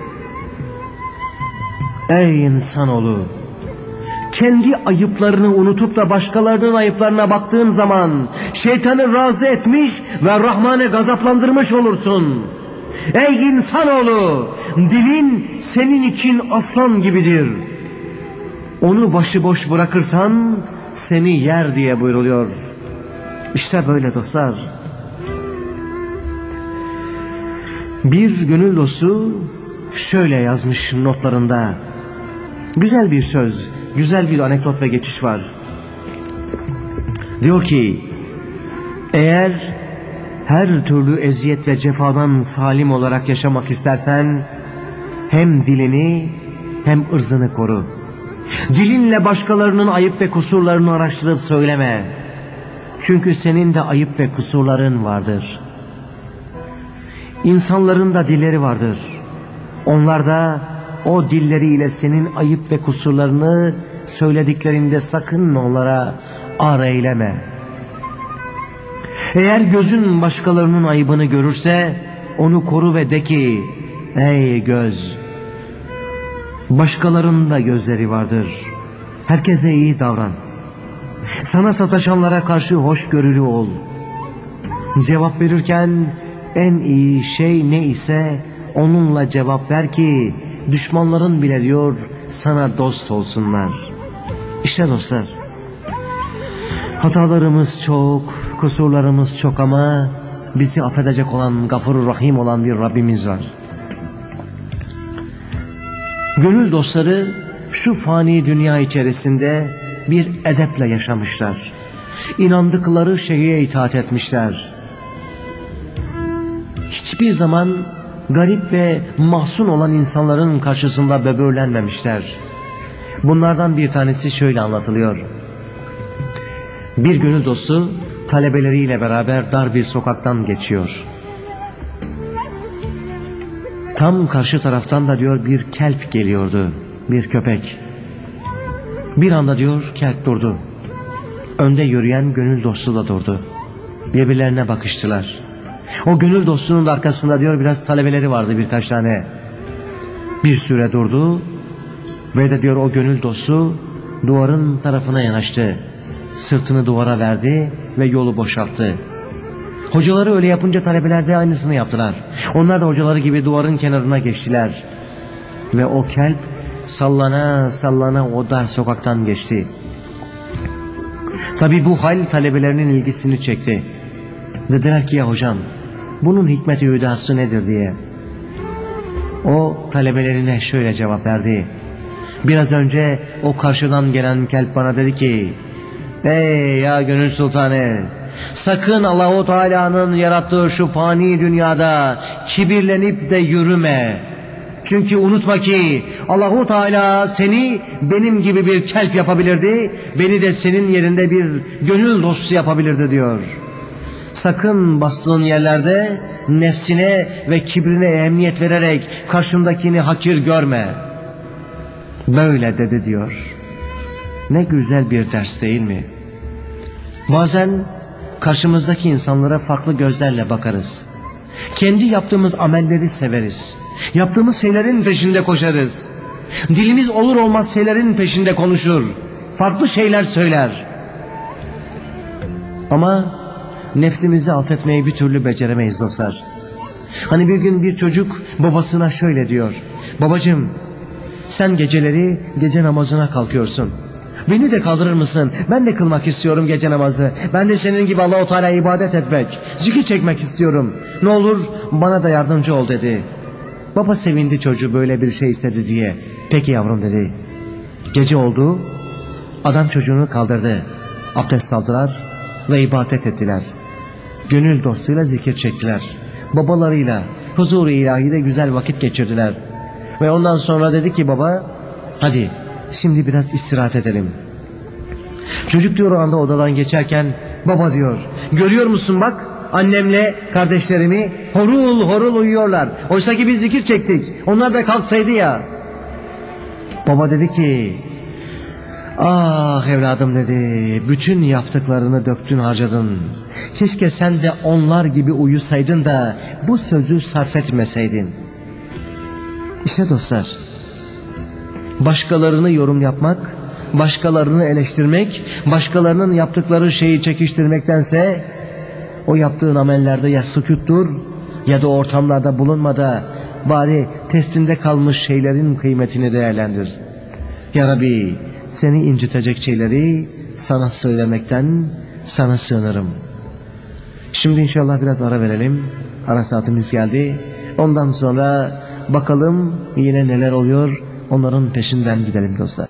Ey insanoğlu! Kendi ayıplarını unutup da başkalarının ayıplarına baktığın zaman şeytanı razı etmiş ve Rahman'ı gazaplandırmış olursun. Ey insanoğlu! Dilin senin için aslan gibidir. Onu başıboş bırakırsan seni yer diye buyruluyor. İşte böyle dostlar. Bir gönül dostu şöyle yazmış notlarında. Güzel bir söz, güzel bir anekdot ve geçiş var. Diyor ki, eğer her türlü eziyet ve cefadan salim olarak yaşamak istersen, hem dilini hem ırzını koru. Dilinle başkalarının ayıp ve kusurlarını araştırıp söyleme. Çünkü senin de ayıp ve kusurların vardır. İnsanların da dilleri vardır. Onlar da o dilleriyle senin ayıp ve kusurlarını söylediklerinde sakın onlara ar eyleme. Eğer gözün başkalarının ayıbını görürse onu koru ve de ki, ey göz, başkalarının da gözleri vardır. Herkese iyi davran. Sana sataşanlara karşı hoşgörülü ol. Cevap verirken en iyi şey ne ise onunla cevap ver ki düşmanların bile diyor sana dost olsunlar. İşte dostlar, hatalarımız çok, kusurlarımız çok ama bizi affedecek olan, Gafur Rahim olan bir Rabbimiz var. Gönül dostları şu fani dünya içerisinde bir edeple yaşamışlar. İnandıkları şeye itaat etmişler. Hiçbir zaman garip ve mahzun olan insanların karşısında böbürlenmemişler. Bunlardan bir tanesi şöyle anlatılıyor. Bir gönül dostu talebeleriyle beraber dar bir sokaktan geçiyor. Tam karşı taraftan da diyor bir kelp geliyordu, bir köpek. Bir anda diyor kelp durdu. Önde yürüyen gönül dostu da durdu. Birbirlerine bakıştılar. O gönül dostunun arkasında diyor biraz talebeleri vardı, birkaç tane. Bir süre durdu ve de diyor o gönül dostu duvarın tarafına yanaştı. Sırtını duvara verdi ve yolu boşalttı. Hocaları öyle yapınca talebeler de aynısını yaptılar. Onlar da hocaları gibi duvarın kenarına geçtiler. Ve o kelp sallana sallana o dar sokaktan geçti. Tabi bu hal talebelerinin ilgisini çekti. Dediler ki ya hocam, bunun hikmeti hüdası nedir diye. O talebelerine şöyle cevap verdi. Biraz önce o karşıdan gelen kelp bana dedi ki, ey ya gönül sultanı, sakın Allahu Teala'nın yarattığı şu fani dünyada kibirlenip de yürüme. Çünkü unutma ki Allahu Teala seni benim gibi bir kelp yapabilirdi, beni de senin yerinde bir gönül dostu yapabilirdi diyor. Sakın bastığın yerlerde nefsine ve kibrine ehemmiyet vererek karşındakini hakir görme. Böyle dedi diyor. Ne güzel bir ders değil mi? Bazen karşımızdaki insanlara farklı gözlerle bakarız. Kendi yaptığımız amelleri severiz. Yaptığımız şeylerin peşinde koşarız. Dilimiz olur olmaz şeylerin peşinde konuşur. Farklı şeyler söyler. Ama nefsimizi alt etmeyi bir türlü beceremeyiz dostlar. Hani bir gün bir çocuk babasına şöyle diyor. Babacığım, sen geceleri gece namazına kalkıyorsun. Beni de kaldırır mısın? Ben de kılmak istiyorum gece namazı. Ben de senin gibi Allah-u Teala'ya ibadet etmek, zikir çekmek istiyorum. Ne olur bana da yardımcı ol dedi. Baba sevindi çocuğu böyle bir şey istedi diye. Peki yavrum dedi. Gece oldu. Adam çocuğunu kaldırdı. Abdest aldılar ve ibadet ettiler. Gönül dostuyla zikir çektiler. Babalarıyla huzur-u ilahide güzel vakit geçirdiler. Ve ondan sonra dedi ki baba, hadi şimdi biraz istirahat edelim. Çocuk diyor o anda odadan geçerken, baba diyor, görüyor musun bak annemle kardeşlerimi horul horul uyuyorlar. Oysa ki biz zikir çektik. Onlar da kalksaydı ya. Baba dedi ki, ah evladım dedi, bütün yaptıklarını döktün harcadın. Keşke sen de onlar gibi uyusaydın da bu sözü sarf etmeseydin. İşte dostlar, başkalarını yorum yapmak, başkalarını eleştirmek, başkalarının yaptıkları şeyi çekiştirmektense o yaptığın amellerde ya sükuttur ya da ortamlarda bulunmada bari testinde kalmış şeylerin kıymetini değerlendir. Ya Rabbi, seni incitecek şeyleri sana söylemekten sana sığınırım. Şimdi inşallah biraz ara verelim. Ara saatimiz geldi. Ondan sonra bakalım yine neler oluyor, onların peşinden gidelim dostlar.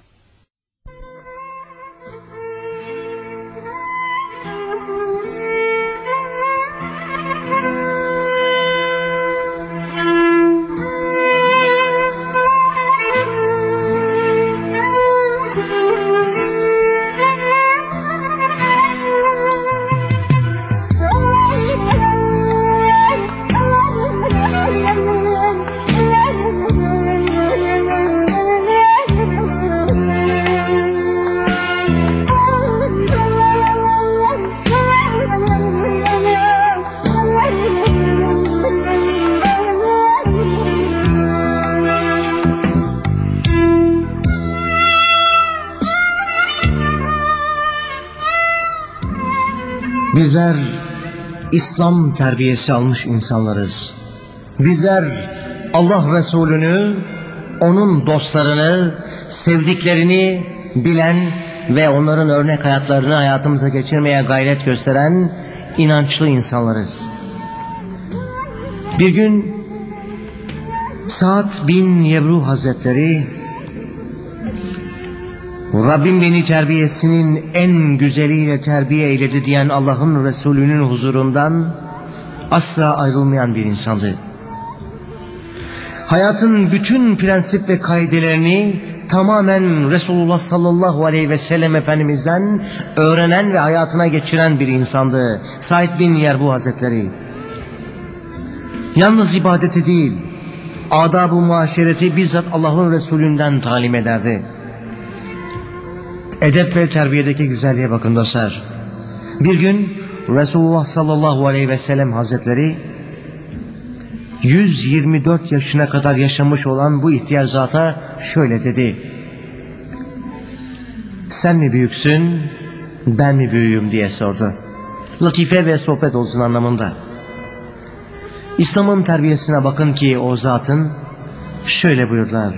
Bizler İslam terbiyesi almış insanlarız. Bizler Allah Resulü'nü, onun dostlarını, sevdiklerini bilen ve onların örnek hayatlarını hayatımıza geçirmeye gayret gösteren inançlı insanlarız. Bir gün Sa'd bin Yebru Hazretleri, Rabbim beni terbiyesinin en güzeliyle terbiye eyledi diyen Allah'ın Resulü'nün huzurundan asla ayrılmayan bir insandı. Hayatın bütün prensip ve kaidelerini tamamen Resulullah sallallahu aleyhi ve sellem Efendimiz'den öğrenen ve hayatına geçiren bir insandı Sa'd bin Yebru Hazretleri. Yalnız ibadeti değil, adab-ı muaşereti bizzat Allah'ın Resulü'nden talim ederdi. Edep ve terbiyedeki güzelliğe bakın dostlar. Bir gün Resulullah sallallahu aleyhi ve sellem Hazretleri 124 yaşına kadar yaşamış olan bu ihtiyar zata şöyle dedi: sen mi büyüksün, ben mi büyüğüm diye sordu. Latife ve sohbet olsun anlamında. İslam'ın terbiyesine bakın ki o zatın şöyle buyurdular: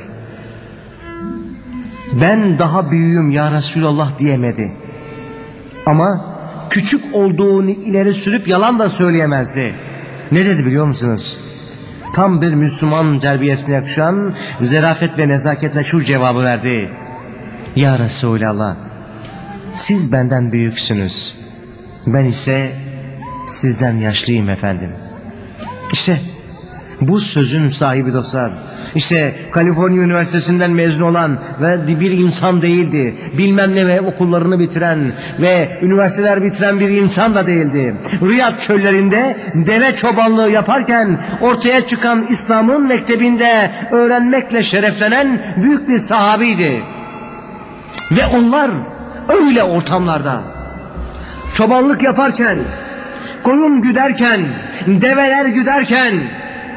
ben daha büyüğüm ya Resulallah diyemedi. Ama küçük olduğunu ileri sürüp yalan da söyleyemezdi. Ne dedi biliyor musunuz? Tam bir Müslüman terbiyesine yakışan zarafet ve nezaketle şu cevabı verdi: ya Resulallah, siz benden büyüksünüz, ben ise sizden yaşlıyım efendim. İşte bu sözün sahibi dostlar, İşte Kaliforniya Üniversitesi'nden mezun olan ve bir insan değildi. Bilmem ne ve okullarını bitiren ve üniversiteler bitiren bir insan da değildi. Riyad çöllerinde deve çobanlığı yaparken ortaya çıkan İslam'ın mektebinde öğrenmekle şereflenen büyük bir sahabiydi. Ve onlar öyle ortamlarda çobanlık yaparken, koyun güderken, develer güderken,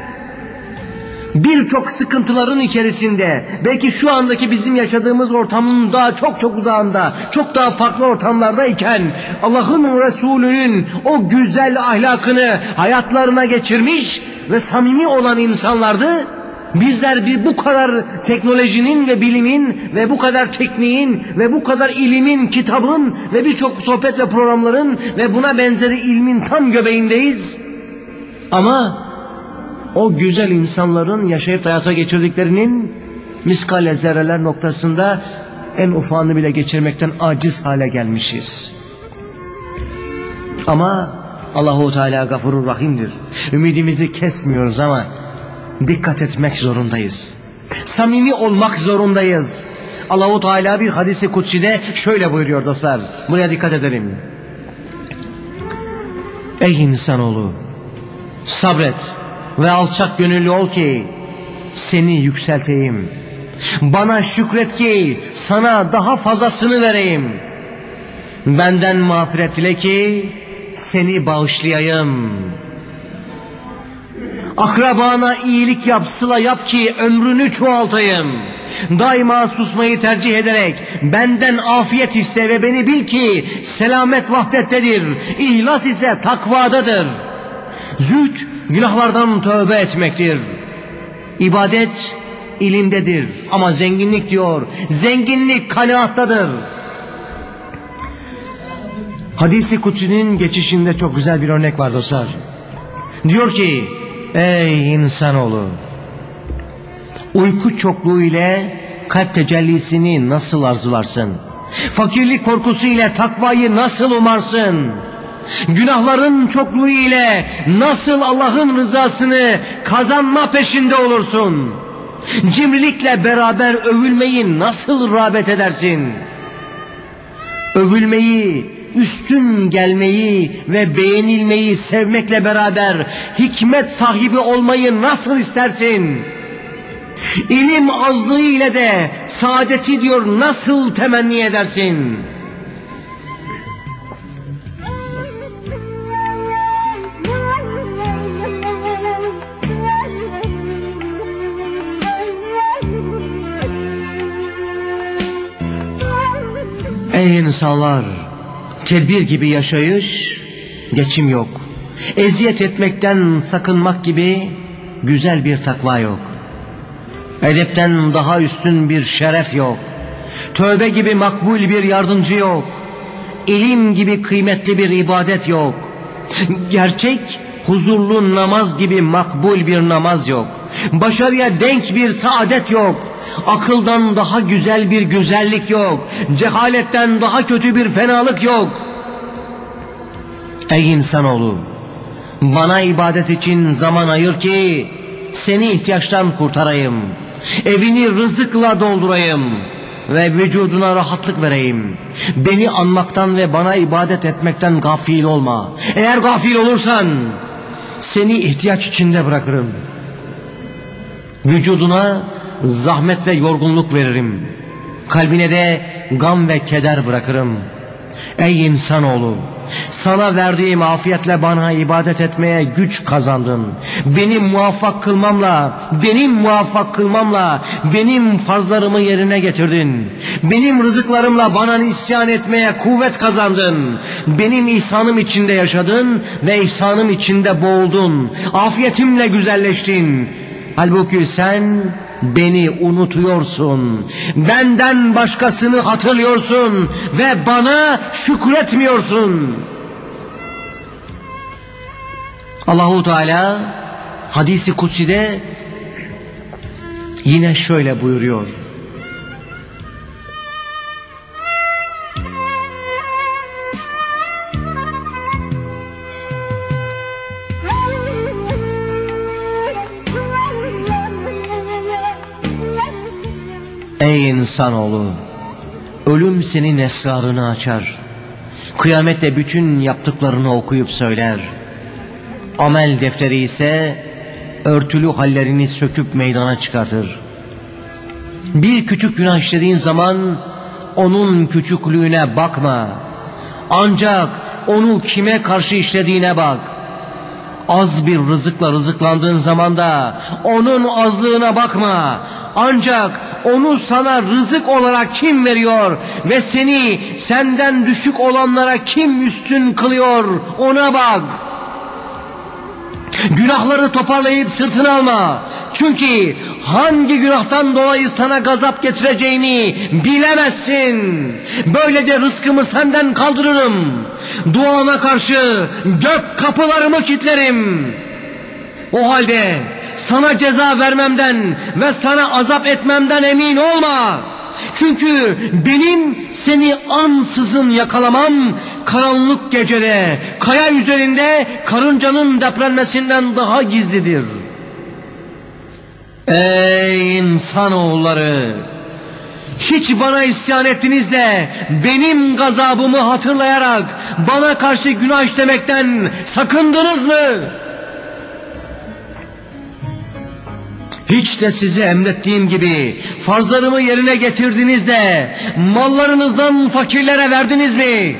birçok sıkıntıların içerisinde, belki şu andaki bizim yaşadığımız ortamın daha çok uzağında, çok daha farklı ortamlardayken Allah'ın Resulü'nün o güzel ahlakını hayatlarına geçirmiş ve samimi olan insanlardı. Bizler bu kadar teknolojinin ve bilimin ve bu kadar tekniğin ve bu kadar ilimin, kitabın ve birçok sohbet ve programların ve buna benzeri ilmin tam göbeğindeyiz. Ama o güzel insanların yaşayıp hayata geçirdiklerinin miskale zerreler noktasında en ufağını bile geçirmekten aciz hale gelmişiz. Ama Allahu Teala Gafurur Rahim'dir. Ümidimizi kesmiyoruz ama dikkat etmek zorundayız. Samimi olmak zorundayız. Allahu Teala bir hadisi kutside şöyle buyuruyor dostlar. Buraya dikkat edelim. Ey insanoğlu, sabret ve alçak gönüllü ol ki seni yükselteyim. Bana şükret ki sana daha fazlasını vereyim. Benden mağfiret dile ki seni bağışlayayım. Akrabana iyilik yap, sıla yap ki ömrünü çoğaltayım. Daima susmayı tercih ederek benden afiyet iste ve beni bil ki selamet vahdettedir. İhlas ise takvadadır. Zühd günahlardan tövbe etmektir. İbadet ilimdedir. Ama zenginlik diyor, zenginlik kanaattadır. Hadis-i Kutsi'nin geçişinde çok güzel bir örnek var dostlar. Diyor ki Ey insanoğlu! Uyku çokluğu ile kalp tecellisini nasıl arzularsın? Fakirlik korkusu ile takvayı nasıl umarsın? Günahların çokluğu ile nasıl Allah'ın rızasını kazanma peşinde olursun? Cimrilikle beraber övülmeyi nasıl rağbet edersin? Övülmeyi, üstün gelmeyi ve beğenilmeyi sevmekle beraber hikmet sahibi olmayı nasıl istersin? İlim azlığı ile de saadeti diyor nasıl temenni edersin? Ey insanlar! Tedbir gibi yaşayış, geçim yok. Eziyet etmekten sakınmak gibi güzel bir takva yok. Edepten daha üstün bir şeref yok. Tövbe gibi makbul bir yardımcı yok. İlim gibi kıymetli bir ibadet yok. Gerçek, huzurlu namaz gibi makbul bir namaz yok. Başarıya denk bir saadet yok. Akıldan daha güzel bir güzellik yok. Cehaletten daha kötü bir fenalık yok. Ey insanoğlu! Bana ibadet için zaman ayır ki seni ihtiyaçtan kurtarayım. Evini rızıkla doldurayım ve vücuduna rahatlık vereyim. Beni anmaktan ve bana ibadet etmekten gafil olma. Eğer gafil olursan seni ihtiyaç içinde bırakırım. Vücuduna zahmet ve yorgunluk veririm. Kalbine de gam ve keder bırakırım. Ey insanoğlu! Sana verdiğim afiyetle bana ibadet etmeye güç kazandın. Benim muvaffak kılmamla benim farzlarımı yerine getirdin. Benim rızıklarımla bana isyan etmeye kuvvet kazandın. Benim ihsanım içinde yaşadın ve ihsanım içinde boğuldun. Afiyetimle güzelleştin. Halbuki sen beni unutuyorsun. Benden başkasını hatırlıyorsun ve bana şükretmiyorsun. Allahu Teala hadisi kutsi'de yine şöyle buyuruyor. Ey insanoğlu! Ölüm senin esrarını açar. Kıyamette bütün yaptıklarını okuyup söyler. Amel defteri ise örtülü hallerini söküp meydana çıkartır. Bir küçük günah işlediğin zaman onun küçüklüğüne bakma. Ancak onu kime karşı işlediğine bak. Az bir rızıkla rızıklandığın zaman da onun azlığına bakma. Ancak onu sana rızık olarak kim veriyor ve seni senden düşük olanlara kim üstün kılıyor ona bak. Günahları toparlayıp sırtına alma. Çünkü hangi günahtan dolayı sana gazap getireceğini bilemezsin. Böylece rızkımı senden kaldırırım. Duana karşı gök kapılarımı kilitlerim. O halde sana ceza vermemden ve sana azap etmemden emin olma. Çünkü benim seni ansızın yakalamam karanlık gecede, kaya üzerinde karıncanın deprenmesinden daha gizlidir. Ey insanoğulları! Hiç bana isyan ettiniz de benim gazabımı hatırlayarak bana karşı günah işlemekten sakındınız mı? Hiç de size emrettiğim gibi farzlarımı yerine getirdiniz de mallarınızdan fakirlere verdiniz mi?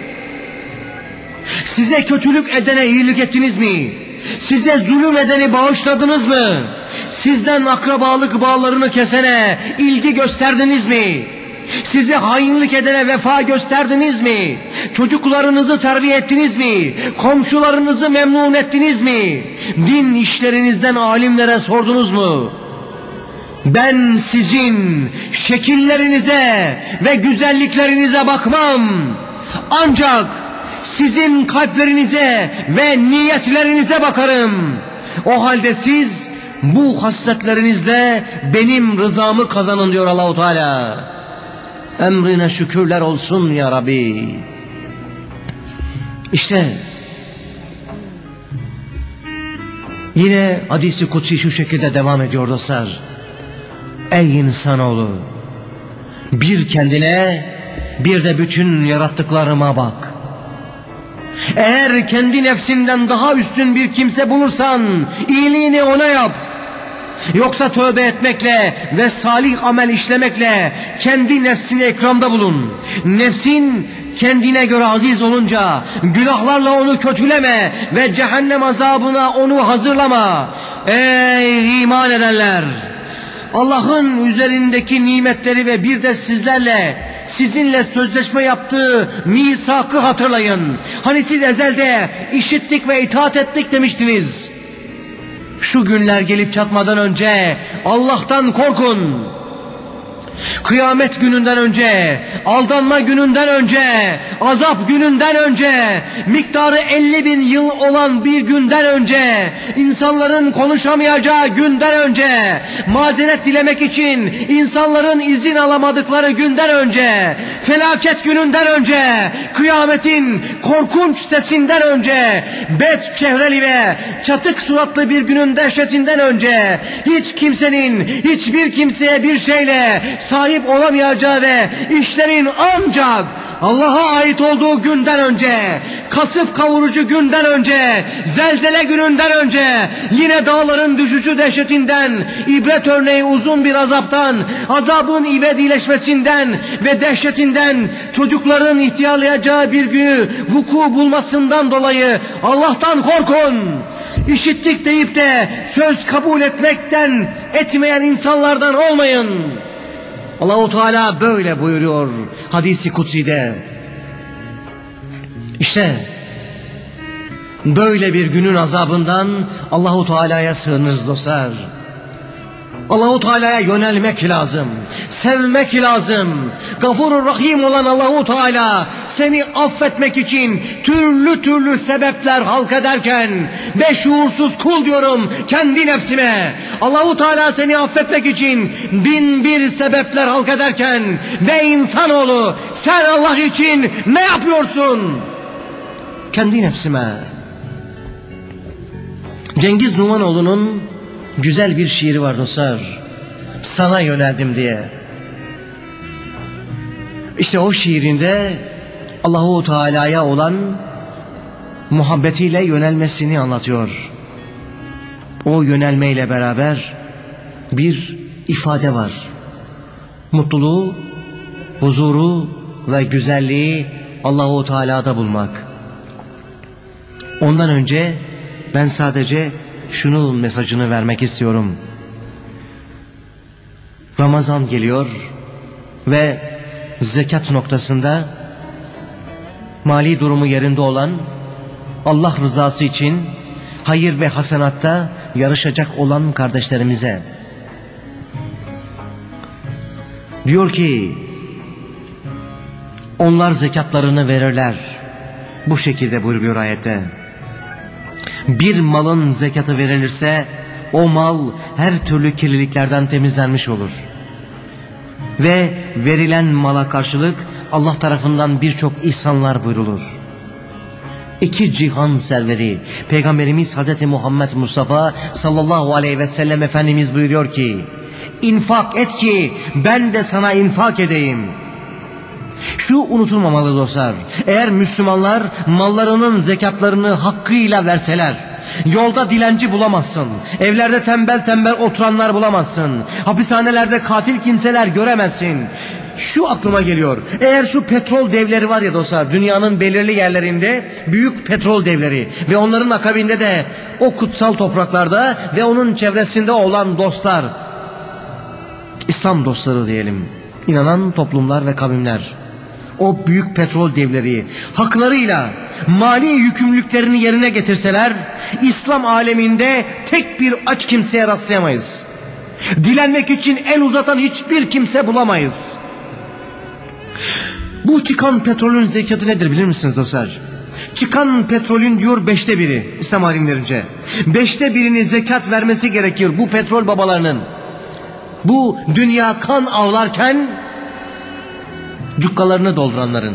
Size kötülük edene iyilik ettiniz mi? Size zulüm edeni bağışladınız mı? Sizden akrabalık bağlarını kesene ilgi gösterdiniz mi? Size hainlik edene vefa gösterdiniz mi? Çocuklarınızı terbiye ettiniz mi? Komşularınızı memnun ettiniz mi? Din işlerinizden alimlere sordunuz mu? Ben sizin şekillerinize ve güzelliklerinize bakmam. Ancak sizin kalplerinize ve niyetlerinize bakarım. O halde siz bu hasletlerinizle benim rızamı kazanın diyor Allah-u Teala. Emrine şükürler olsun ya Rabbi. İşte yine hadis-i kutsi şu şekilde devam ediyor dostlar. Ey insanoğlu, bir kendine bir de bütün yarattıklarıma bak. Eğer kendi nefsinden daha üstün bir kimse bulursan iyiliğini ona yap. Yoksa tövbe etmekle ve salih amel işlemekle kendi nefsine ikramda bulun. Nefsin kendine göre aziz olunca günahlarla onu kötüleme ve cehennem azabına onu hazırlama. Ey iman edenler! Allah'ın üzerindeki nimetleri ve bir de sizinle sözleşme yaptığı misakı hatırlayın. Hani siz ezelde işittik ve itaat ettik demiştiniz. Şu günler gelip çatmadan önce Allah'tan korkun. Kıyamet gününden önce, aldanma gününden önce, azap gününden önce, miktarı 50.000 yıl olan bir günden önce, insanların konuşamayacağı günden önce, mazeret dilemek için insanların izin alamadıkları günden önce, felaket gününden önce, kıyametin korkunç sesinden önce, bet çehreli ve çatık suratlı bir günün dehşetinden önce, hiç kimsenin hiçbir kimseye bir şeyle sahip olamayacağı ve işlerin ancak Allah'a ait olduğu günden önce, kasıp kavurucu günden önce, zelzele gününden önce, yine dağların düşüşü dehşetinden, ibret örneği uzun bir azaptan, azabın ibedileşmesinden ve dehşetinden, çocukların ihtiyarlayacağı bir günü vuku bulmasından dolayı Allah'tan korkun. İşittik deyip de söz kabul etmeyen insanlardan olmayın. Allah-u Teala böyle buyuruyor hadis-i kutsi'de. İşte böyle bir günün azabından Allah-u Teala'ya sığınırız dostlar. Allah-u Teala'ya yönelmek lazım, sevmek lazım. Gafur-ur Rahim olan Allah-u Teala seni affetmek için türlü türlü sebepler halk ederken, be şuursuz kul diyorum kendi nefsime, Allah-u Teala seni affetmek için bin bir sebepler halk ederken, be insanoğlu sen Allah için ne yapıyorsun? Kendi nefsime. Cengiz Numanoğlu'nun güzel bir şiiri var dostlar. Sana yöneldim diye. İşte o şiirinde Allahu Teala'ya olan muhabbetiyle yönelmesini anlatıyor. O yönelmeyle beraber bir ifade var. Mutluluğu, huzuru ve güzelliği Allahu Teala'da bulmak. Ondan önce ben sadece şunun mesajını vermek istiyorum. Ramazan geliyor ve zekat noktasında mali durumu yerinde olan, Allah rızası için hayır ve hasenatta yarışacak olan kardeşlerimize diyor ki, onlar zekatlarını verirler. Bu şekilde buyuruyor ayette. Bir malın zekatı verilirse o mal her türlü kirliliklerden temizlenmiş olur. Ve verilen mala karşılık Allah tarafından birçok ihsanlar buyrulur. İki cihan serveri Peygamberimiz Hazreti Muhammed Mustafa sallallahu aleyhi ve sellem Efendimiz buyuruyor ki, infak et ki ben de sana infak edeyim. Şu unutulmamalı dostlar. Eğer Müslümanlar mallarının zekatlarını hakkıyla verseler, yolda dilenci bulamazsın, evlerde tembel tembel oturanlar bulamazsın, hapishanelerde katil kimseler göremezsin. Şu aklıma geliyor. Eğer şu petrol devleri var ya dostlar, dünyanın belirli yerlerinde büyük petrol devleri ve onların akabinde de o kutsal topraklarda ve onun çevresinde olan dostlar, İslam dostları diyelim, inanan toplumlar ve kavimler, o büyük petrol devleri haklarıyla mali yükümlülüklerini yerine getirseler, İslam aleminde tek bir aç kimseye rastlayamayız. Dilenmek için el uzatan hiçbir kimse bulamayız. Bu çıkan petrolün zekatı nedir bilir misiniz dostlar? çıkan petrolün diyor 1/5 İslam alimlerince 1/5'ini zekat vermesi gerekir bu petrol babalarının. Bu dünya kan ağlarken cukkalarını dolduranların,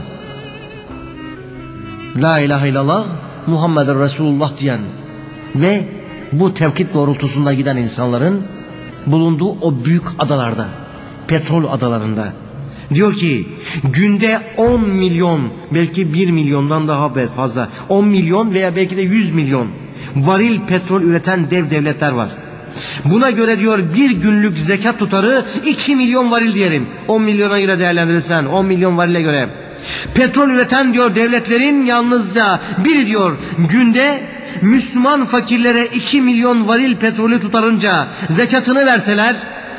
La ilahe illallah Muhammeden Resulullah diyen ve bu tevhid doğrultusunda giden insanların bulunduğu o büyük adalarda, petrol adalarında diyor ki günde 10 milyon, belki 1 milyondan daha fazla, 10 milyon veya belki de 100 milyon varil petrol üreten dev devletler var. Buna göre diyor bir günlük zekat tutarı 2 milyon varil diyelim. 10 milyona göre değerlendirirsen 10 milyon varile göre. Petrol üreten diyor devletlerin yalnızca biri diyor günde Müslüman fakirlere 2 milyon varil petrolü tutarınca zekatını verseler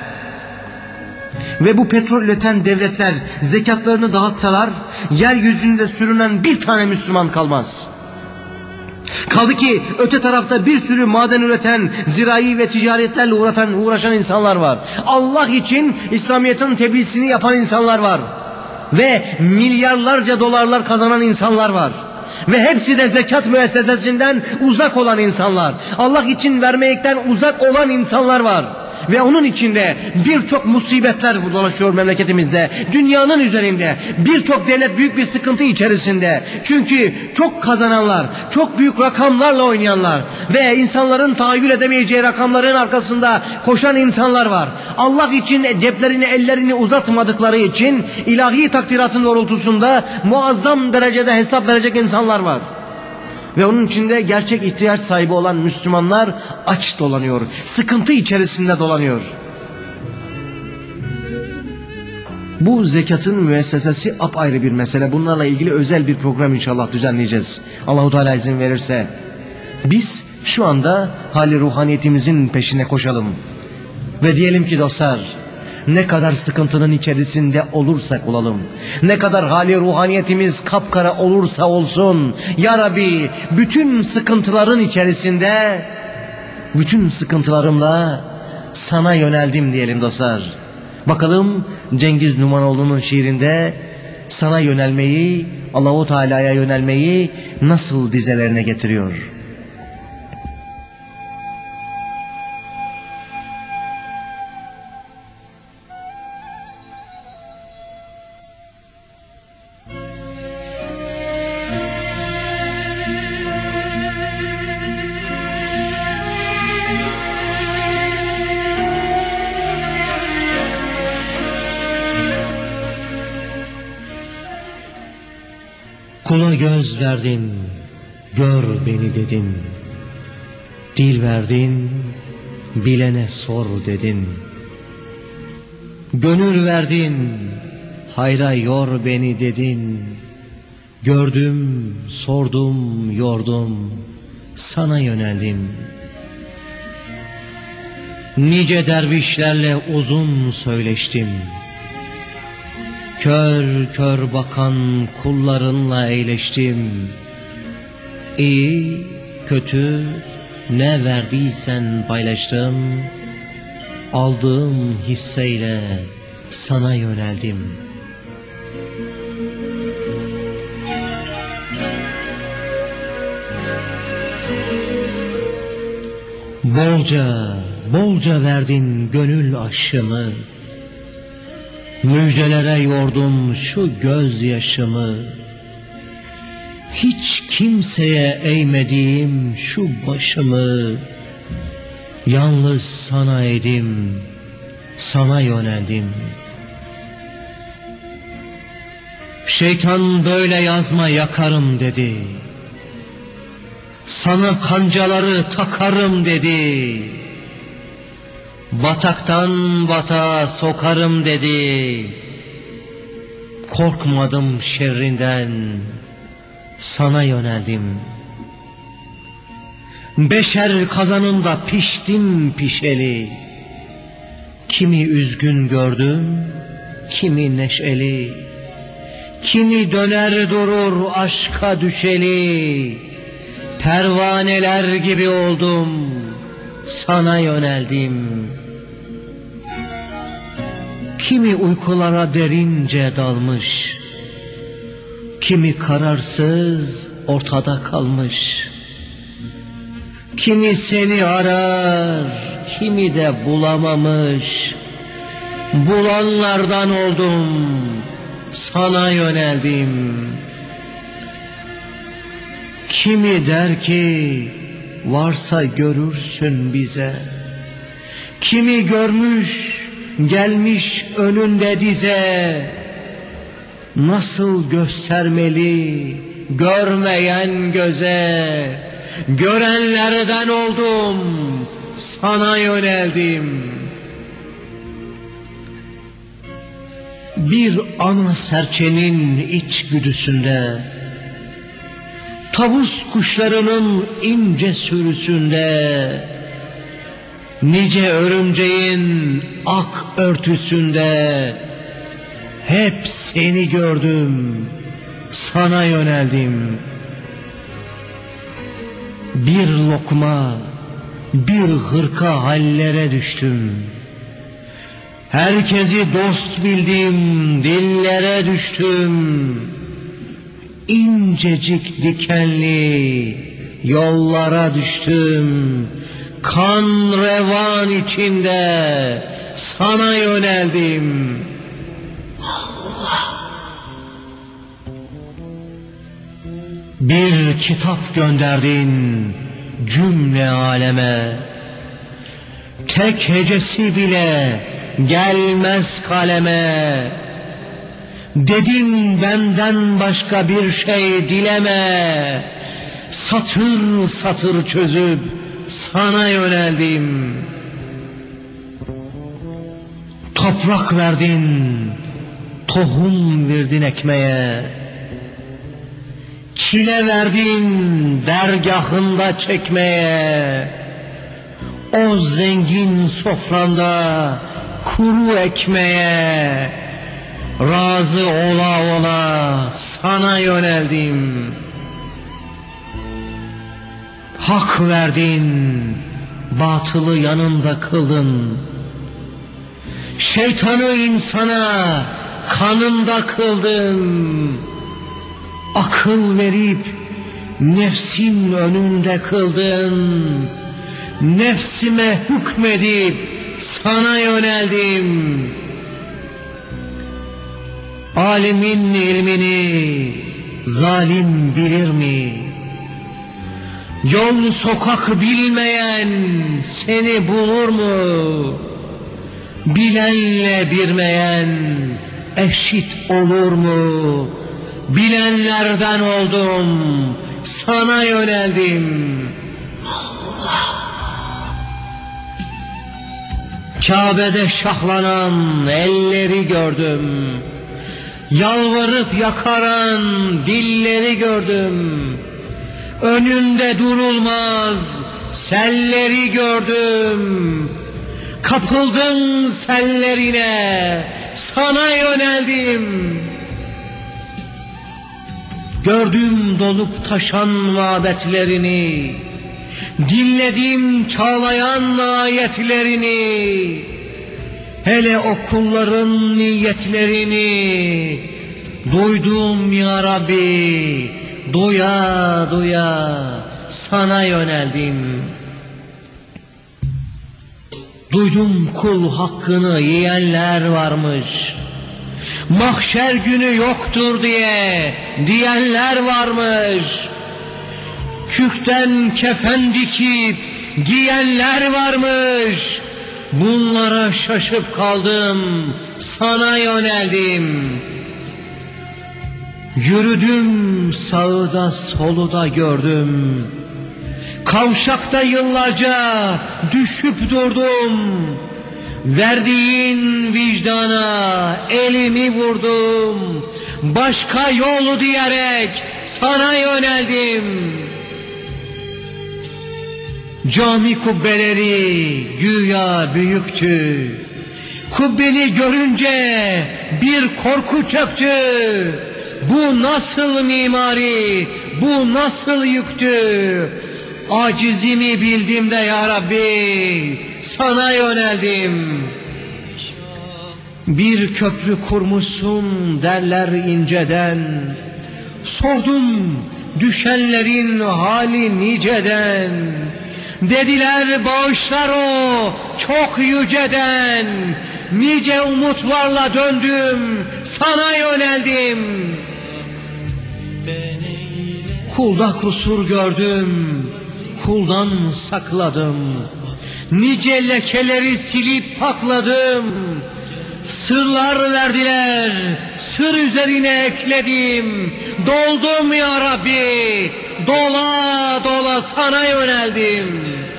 ve bu petrol üreten devletler zekatlarını dağıtsalar yeryüzünde sürünen bir tane Müslüman kalmaz. Kaldı ki öte tarafta bir sürü maden üreten, zirai ve ticaretlerle uğraşan insanlar var. Allah için İslamiyet'in tebliğini yapan insanlar var. Ve milyarlarca dolarlar kazanan insanlar var. Ve hepsi de zekat müessesesinden uzak olan insanlar. Allah için vermekten uzak olan insanlar var. Ve onun içinde birçok musibetler dolaşıyor memleketimizde. Dünyanın üzerinde birçok devlet büyük bir sıkıntı içerisinde. Çünkü çok kazananlar, çok büyük rakamlarla oynayanlar ve insanların tahayyül edemeyeceği rakamların arkasında koşan insanlar var. Allah için ceplerini, ellerini uzatmadıkları için ilahi takdiratın doğrultusunda muazzam derecede hesap verecek insanlar var. Ve onun içinde gerçek ihtiyaç sahibi olan Müslümanlar aç dolanıyor, sıkıntı içerisinde dolanıyor. Bu zekatın müessesesi apayrı bir mesele. Bunlarla ilgili özel bir program inşallah düzenleyeceğiz. Allahu Teala izin verirse. Biz şu anda hali ruhaniyetimizin peşine koşalım. Ve diyelim ki dostlar, ne kadar sıkıntının içerisinde olursak olalım, ne kadar hali ruhaniyetimiz kapkara olursa olsun, Ya Rabbi bütün sıkıntıların içerisinde, bütün sıkıntılarımla sana yöneldim diyelim dostlar. Bakalım Cengiz Numanoğlu'nun şiirinde sana yönelmeyi, Allahu Teala'ya yönelmeyi nasıl dizelerine getiriyor. Kula göz verdin, gör beni dedin. Dil verdin, bilene sor dedin. Gönül verdin, hayra yor beni dedin. Gördüm, sordum, yordum, sana yöneldim. Nice dervişlerle uzun söyleştim. Kör kör bakan kullarınla eğleştim. İyi, kötü, ne verdiysen paylaştım. Aldığım hisseyle sana yöneldim. Bolca, bolca verdin gönül aşımı. Müjdelere yordun şu gözyaşımı. Hiç kimseye eğmediğim şu başımı. Yalnız sana eğdim, sana yöneldim. Şeytan böyle yazma yakarım dedi. Sana kancaları takarım dedi. Bataktan batağa sokarım dedi. Korkmadım şerrinden, sana yöneldim. Beşer kazanında piştim pişeli. Kimi üzgün gördüm, kimi neşeli. Kimi döner durur aşka düşeli. Pervaneler gibi oldum, sana yöneldim. Kimi uykulara derince dalmış, kimi kararsız, ortada kalmış. Kimi seni arar, kimi de bulamamış. Bulanlardan oldum, sana yöneldim. Kimi der ki varsa görürsün bize. Kimi görmüş gelmiş önünde dize. Nasıl göstermeli görmeyen göze. Görenlerden oldum, sana yöneldim. Bir ana serçenin içgüdüsünde, tavus kuşlarının ince sürüsünde, nice örümceğin ak örtüsünde, hep seni gördüm, sana yöneldim. Bir lokma, bir hırka hallere düştüm. Herkesi dost bildim, dillere düştüm. İncecik dikenli yollara düştüm. Kan revan içinde sana yöneldim. Allah! Bir kitap gönderdin cümle aleme. Tek hecesi bile gelmez kaleme. Dedim benden başka bir şey dileme. Satır satır çözüp sana yöneldim. Toprak verdin, tohum verdin ekmeğe. Çile verdin dergahında çekmeye. O zengin sofranda kuru ekmeğe. Razı ola ola sana yöneldim. Hak verdin, batılı yanında kıldın. Şeytanı insana kanında kıldın. Akıl verip nefsin önünde kıldın. Nefsime hükmedip sana yöneldim. Alimin ilmini zalim bilir mi? Yol sokak bilmeyen seni bulur mu? Bilenle bilmeyen eşit olur mu? Bilenlerden oldum, sana yöneldim. Allah! Kabe'de şahlanan elleri gördüm. Yalvarıp yakaran dilleri gördüm. Önünde durulmaz selleri gördüm. Kapıldım sellerine, sana yöneldim. Gördüm dolup taşan mabetlerini, dinledim çağlayan ayetlerini. Hele o kulların niyetlerini duydum ya Rabbi, duya duya sana yöneldim. Duydum kul hakkını yiyenler varmış. Mahşer günü yoktur diyenler varmış. Kürkten kefen dikip giyenler varmış. Bunlara şaşıp kaldım, sana yöneldim. Yürüdüm sağda soluda gördüm. Kavşakta yıllarca düşüp durdum. Verdiğin vicdana elimi vurdum. Başka yol diyerek sana yöneldim. Cami kubbeleri güya büyüktü. Kubbeni görünce bir korku çöktü. Bu nasıl mimari, bu nasıl yüktü? Acizimi bildiğimde ya Rabbi, sana yöneldim. Bir köprü kurmuşsun derler inceden. Sordum düşenlerin hali niceden. Dediler bağışlar o çok yüceden. Nice umutlarla döndüm, sana yöneldim. Kulda kusur gördüm, kuldan sakladım. Nice lekeleri silip pakladım. Sırlar verdiler, sır üzerine ekledim. Doldum ya Rabbi, dola dola sana yöneldim.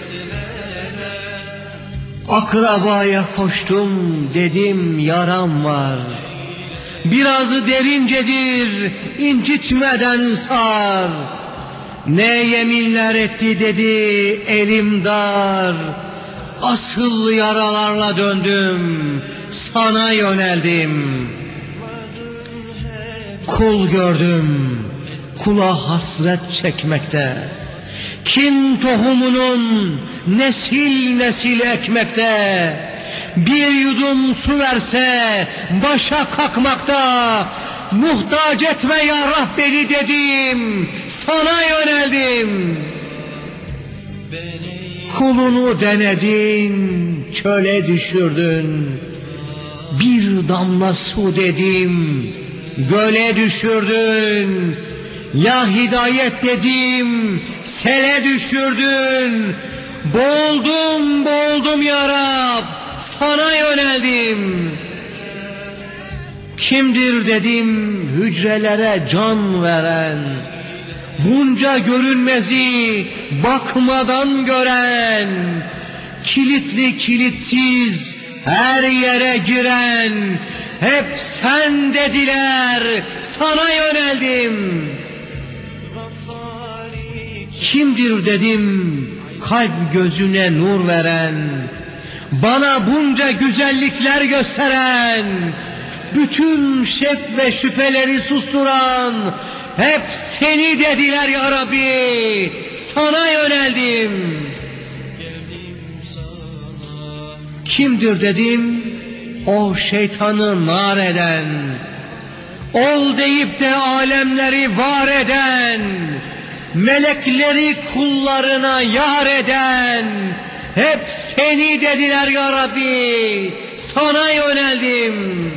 Akrabaya koştum, dedim yaram var. Biraz derincedir, incitmeden sar. Ne yeminler etti dedi, elim dar. Asıl yaralarla döndüm, sana yöneldim. Kul gördüm, kula hasret çekmekte. Kin tohumunun nesil nesil ekmekte. Bir yudum su verse başa kalkmakta. Muhtaç etme ya Rabbi dedim, sana yöneldim. Kulunu denedin, çöle düşürdün. Bir damla su dedim, göle düşürdün. Ya hidayet dedim, sele düşürdün. Boğuldum boğuldum ya Rab, sana yöneldim. Kimdir dedim, hücrelere can veren. Bunca görünmezi bakmadan gören. Kilitli kilitsiz her yere giren. Hep sen dediler, sana yöneldim. Kimdir dedim, kalp gözüne nur veren. Bana bunca güzellikler gösteren. Bütün şek ve şüpheleri susturan. Hep seni dediler ya Rabbi, sana yöneldim. Kimdir dedim, o şeytanı nar eden. Ol deyip de alemleri var eden. Melekleri kullarına yar eden. Hep seni dediler ya Rabbi, sana yöneldim.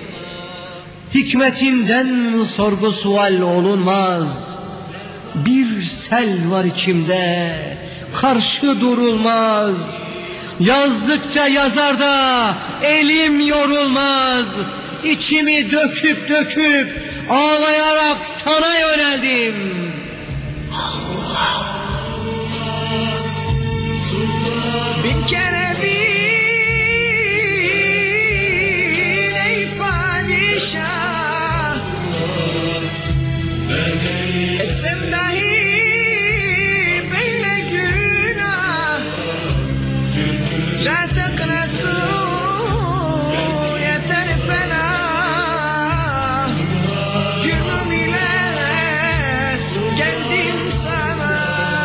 Hikmetinden sorgu sual olunmaz. Bir sel var içimde, karşı durulmaz. Yazdıkça yazar da elim yorulmaz. İçimi döküp döküp ağlayarak sana yöneldim. Bin kere bin ey padişah, etsem dahi beyle günah. La teknetu yeter bana, cürmüm ile geldim sana.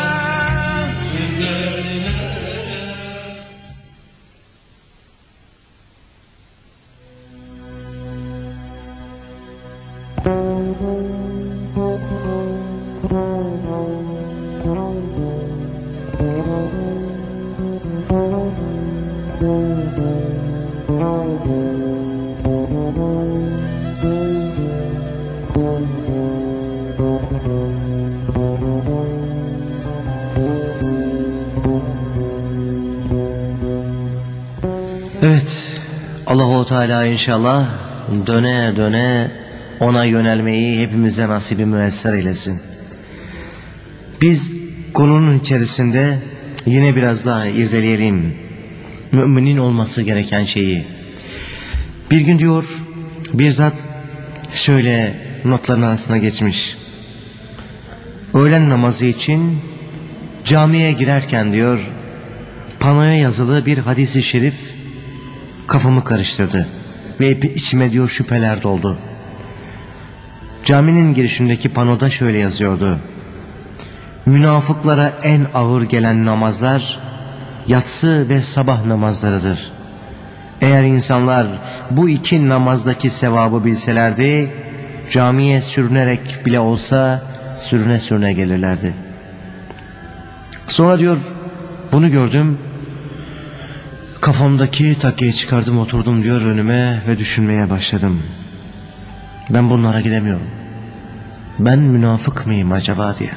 Evet, Allah-u Teala inşallah döne döne ona yönelmeyi hepimize nasibi müyesser eylesin. Biz konunun içerisinde yine biraz daha irdeleyelim müminin olması gereken şeyi. Bir gün diyor, bir zat şöyle notların arasına geçmiş. Öğlen namazı için camiye girerken diyor, panoya yazılı bir hadis-i şerif kafamı karıştırdı ve içime diyor şüpheler doldu. Caminin girişindeki panoda şöyle yazıyordu: münafıklara en ağır gelen namazlar yatsı ve sabah namazlarıdır. Eğer insanlar bu iki namazdaki sevabı bilselerdi, camiye sürünerek bile olsa sürüne sürüne gelirlerdi. Sonra diyor, bunu gördüm. Kafamdaki takkeyi çıkardım, oturdum diyor önüme ve düşünmeye başladım. Ben bunlara gidemiyorum. Ben münafık mıyım acaba diye.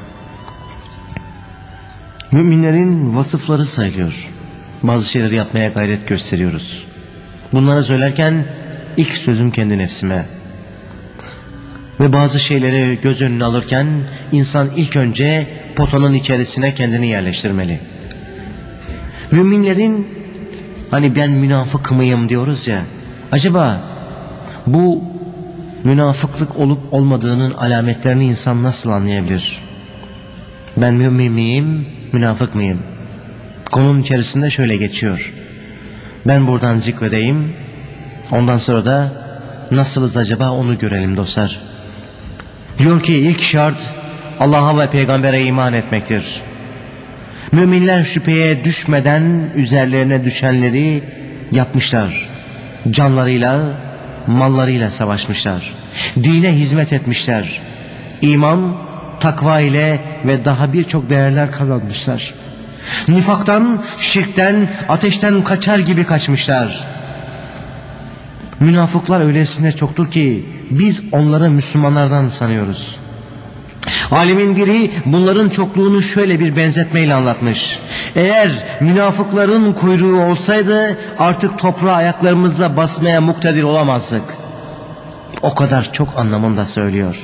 Müminlerin vasıfları sayılıyor. Bazı şeyleri yapmaya gayret gösteriyoruz. Bunları söylerken ilk sözüm kendi nefsime. Ve bazı şeyleri göz önüne alırken insan ilk önce potanın içerisine kendini yerleştirmeli. Müminlerin hani ben münafık mıyım diyoruz ya. Acaba bu münafıklık olup olmadığının alametlerini insan nasıl anlayabilir? Ben mümin miyim, münafık mıyım? Konunun içerisinde şöyle geçiyor. Ben buradan zikredeyim. Ondan sonra da nasılız acaba onu görelim dostlar. Diyor ki ilk şart Allah'a ve peygambere iman etmektir. Müminler şüpheye düşmeden üzerlerine düşenleri yapmışlar. Canlarıyla, mallarıyla savaşmışlar. Dine hizmet etmişler. İman, takva ile ve daha birçok değerler kazanmışlar. Nifaktan, şirkten, ateşten kaçar gibi kaçmışlar. Münafıklar öylesine çoktur ki biz onları Müslümanlardan sanıyoruz. Alimin biri bunların çokluğunu şöyle bir benzetmeyle anlatmış. Eğer münafıkların kuyruğu olsaydı artık toprağa ayaklarımızla basmaya muktedir olamazdık. O kadar çok anlamında söylüyor.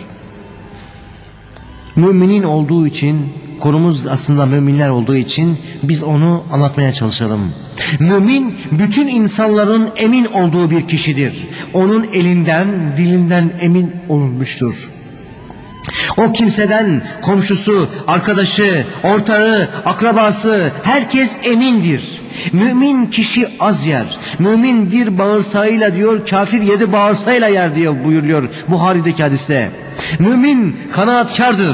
Müminin olduğu için, konumuz aslında müminler olduğu için biz onu anlatmaya çalışalım. Mümin bütün insanların emin olduğu bir kişidir. Onun elinden, dilinden emin olunmuştur. O kimseden komşusu, arkadaşı, ortağı, akrabası herkes emindir. Mümin kişi az yer. Mümin bir bağırsağıyla diyor, kafir 7 bağırsağıyla yer diye buyuruyor Buhari'deki hadiste. Mümin kanaatkardır.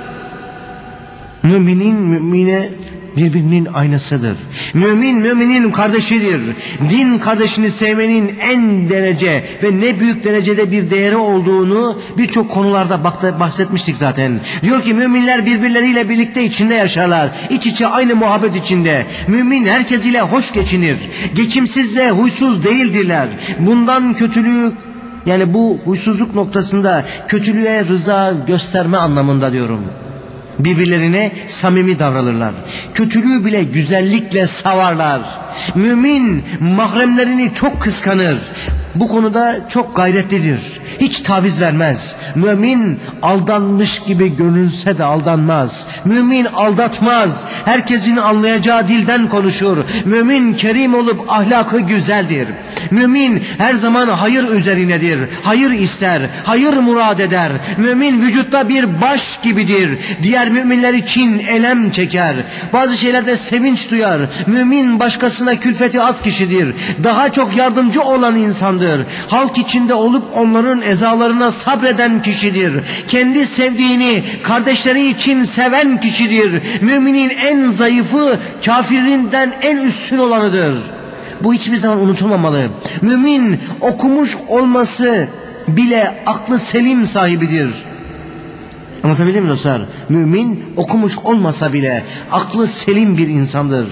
Müminin mümine birbirinin aynasıdır. Mümin müminin kardeşidir. Din kardeşini sevmenin en derece ve ne büyük derecede bir değeri olduğunu birçok konularda bahsetmiştik zaten. Diyor ki müminler birbirleriyle birlikte içinde yaşarlar. İç içe aynı muhabbet içinde. Mümin herkes ile hoş geçinir. Geçimsiz ve huysuz değildirler. Bundan kötülüğü, yani bu huysuzluk noktasında kötülüğe rıza gösterme anlamında diyorum. Birbirlerine samimi davranırlar. Kötülüğü bile güzellikle savarlar. Mümin mahremlerini çok kıskanır. Bu konuda çok gayretlidir. Hiç taviz vermez. Mümin aldanmış gibi görünse de aldanmaz. Mümin aldatmaz. Herkesin anlayacağı dilden konuşur. Mümin kerim olup ahlakı güzeldir. Mümin her zaman hayır üzerinedir. Hayır ister, hayır murad eder. Mümin vücutta bir baş gibidir. Diğer müminler için elem çeker. Bazı şeylerde sevinç duyar. Mümin başkasına külfeti az kişidir. Daha çok yardımcı olan insandır. Halk içinde olup onların ezalarına sabreden kişidir. Kendi sevdiğini kardeşleri için seven kişidir. Müminin en zayıfı kafirinden en üstün olanıdır. Bu hiçbir zaman unutulmamalı. Mümin okumuş olması bile aklı selim sahibidir. Anlatabildim mi dostlar? Mümin okumuş olmasa bile aklı selim bir insandır.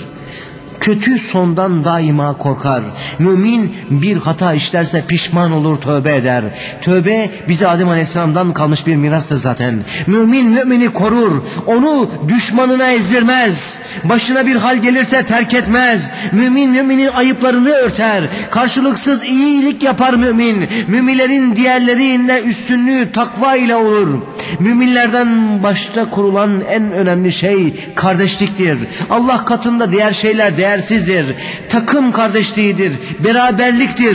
Kötü sondan daima korkar. Mümin bir hata işlerse pişman olur, tövbe eder. Tövbe bize Adem Aleyhisselam'dan kalmış bir mirastır zaten. Mümin mümini korur. Onu düşmanına ezdirmez. Başına bir hal gelirse terk etmez. Mümin müminin ayıplarını örter. Karşılıksız iyilik yapar mümin. Müminlerin diğerlerinden üstünlüğü takva ile olur. Müminlerden başta kurulan en önemli şey kardeşliktir. Allah katında diğer şeyler değersizdir. Takım kardeşliğidir, beraberliktir.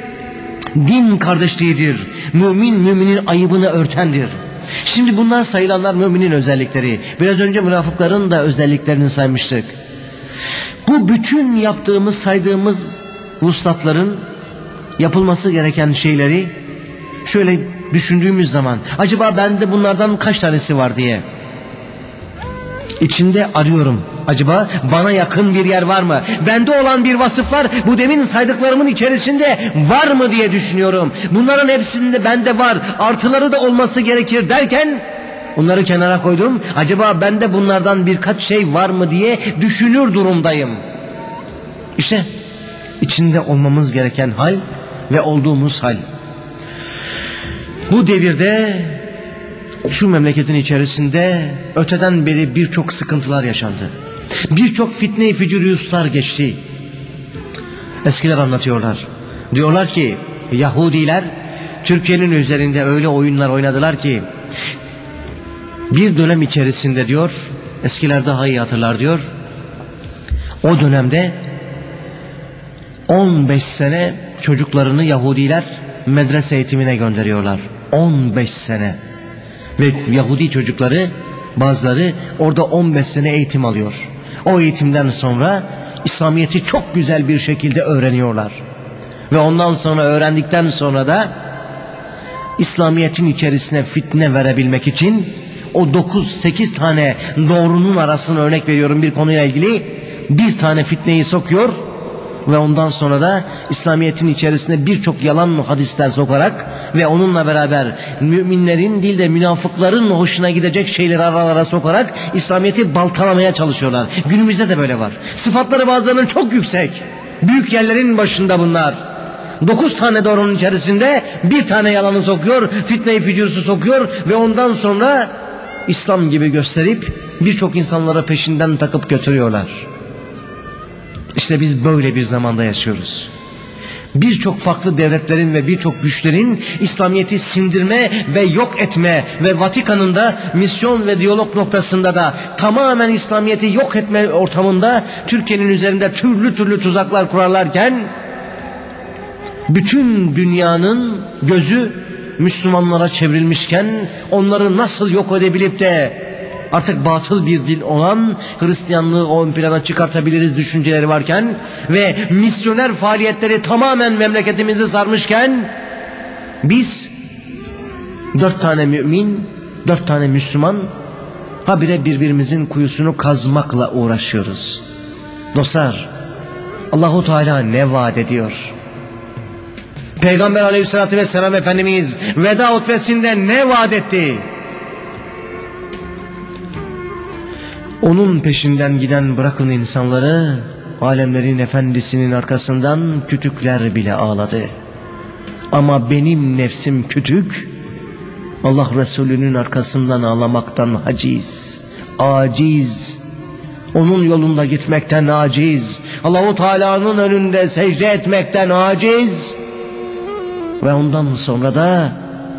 Din kardeşliğidir. Mümin müminin ayıbını örtendir. Şimdi bunlar sayılanlar müminin özellikleri. Biraz önce münafıkların da özelliklerini saymıştık. Bu bütün yaptığımız, saydığımız vuslatların yapılması gereken şeyleri şöyle düşündüğümüz zaman acaba bende bunlardan kaç tanesi var diye İçinde arıyorum. Acaba bana yakın bir yer var mı? Bende olan bir vasıflar bu demin saydıklarımın içerisinde var mı diye düşünüyorum. Bunların hepsinde bende var. Artıları da olması gerekir derken onları kenara koydum. Acaba bende bunlardan birkaç şey var mı diye düşünür durumdayım. İşte içinde olmamız gereken hal ve olduğumuz hal. Bu devirde şu memleketin içerisinde öteden beri birçok sıkıntılar yaşandı. Birçok fitne-i fücuriyuslar geçti. Eskiler anlatıyorlar. Diyorlar ki Yahudiler Türkiye'nin üzerinde öyle oyunlar oynadılar ki bir dönem içerisinde diyor, eskiler daha iyi hatırlar diyor, o dönemde 15 sene çocuklarını Yahudiler medrese eğitimine gönderiyorlar. 15 sene. Ve Yahudi çocukları bazıları orada 15 sene eğitim alıyor. O eğitimden sonra İslamiyet'i çok güzel bir şekilde öğreniyorlar. Ve ondan sonra öğrendikten sonra da İslamiyet'in içerisine fitne verebilmek için o 9-8 tane doğrunun arasını örnek veriyorum bir konuyla ilgili, bir tane fitneyi sokuyor ve ondan sonra da İslamiyet'in içerisine birçok yalan hadisler sokarak ve onunla beraber müminlerin değil de münafıkların hoşuna gidecek şeyleri aralara sokarak İslamiyet'i baltalamaya çalışıyorlar. Günümüzde de böyle var. Sıfatları bazılarının çok yüksek. Büyük yerlerin başında bunlar. 9 tane doğrunun içerisinde bir tane yalanı sokuyor, fitne-i fücursu sokuyor ve ondan sonra İslam gibi gösterip birçok insanlara peşinden takıp götürüyorlar. İşte biz böyle bir zamanda yaşıyoruz. Birçok farklı devletlerin ve birçok güçlerin İslamiyet'i sindirme ve yok etme ve Vatikan'ın da misyon ve diyalog noktasında da tamamen İslamiyet'i yok etme ortamında Türkiye'nin üzerinde türlü türlü tuzaklar kurarlarken bütün dünyanın gözü Müslümanlara çevrilmişken onları nasıl yok edebilip de artık batıl bir din olan Hristiyanlığı ön plana çıkartabiliriz düşünceleri varken ve misyoner faaliyetleri tamamen memleketimizi sarmışken biz 4 tane mümin, 4 tane Müslüman habire birbirimizin kuyusunu kazmakla uğraşıyoruz. Dostlar, Allahu Teala ne vaat ediyor? Peygamber Aleyhisselatü Vesselam Efendimiz veda hutbesinde ne vaat etti? Onun peşinden giden bırakın insanları, alemlerin efendisinin arkasından kütükler bile ağladı. Ama benim nefsim kütük, Allah Resulü'nün arkasından ağlamaktan haciz, aciz, onun yolunda gitmekten aciz, Allahu Teala'nın önünde secde etmekten aciz ve ondan sonra da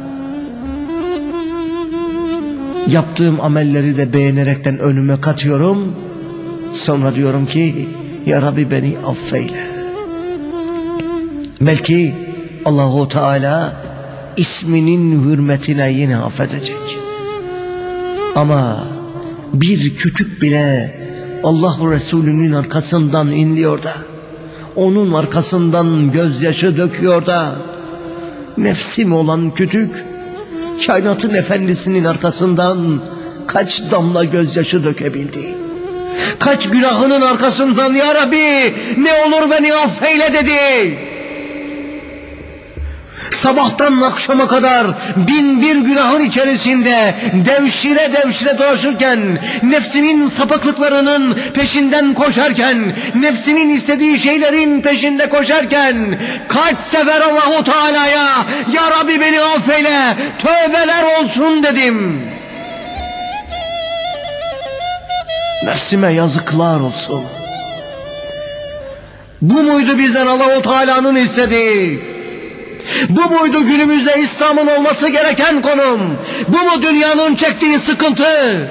yaptığım amelleri de beğenerekten önüme katıyorum. Sonra diyorum ki ya Rabbi beni affeyle. Belki Allahu Teala isminin hürmetine yine affedecek. Ama bir kütük bile Allah Resulü'nün arkasından inliyor da, onun arkasından gözyaşı döküyor da, nefsim olan kütük kainatın efendisinin arkasından kaç damla gözyaşı dökebildi? Kaç günahının arkasından ya Rabbi ne olur beni affeyle dedi. Sabahtan akşama kadar 1001 günahın içerisinde devşire devşire dolaşırken, nefsinin sapıklıklarının peşinden koşarken, nefsinin istediği şeylerin peşinde koşarken, kaç sefer Allahu Teala'ya ya Rabbi beni affeyle, tövbeler olsun dedim. Nefsime yazıklar olsun. Bu muydu bizden Allahu Teala'nın istediği? Bu muydu günümüzde İslam'ın olması gereken konum? Bu mu dünyanın çektiği sıkıntı?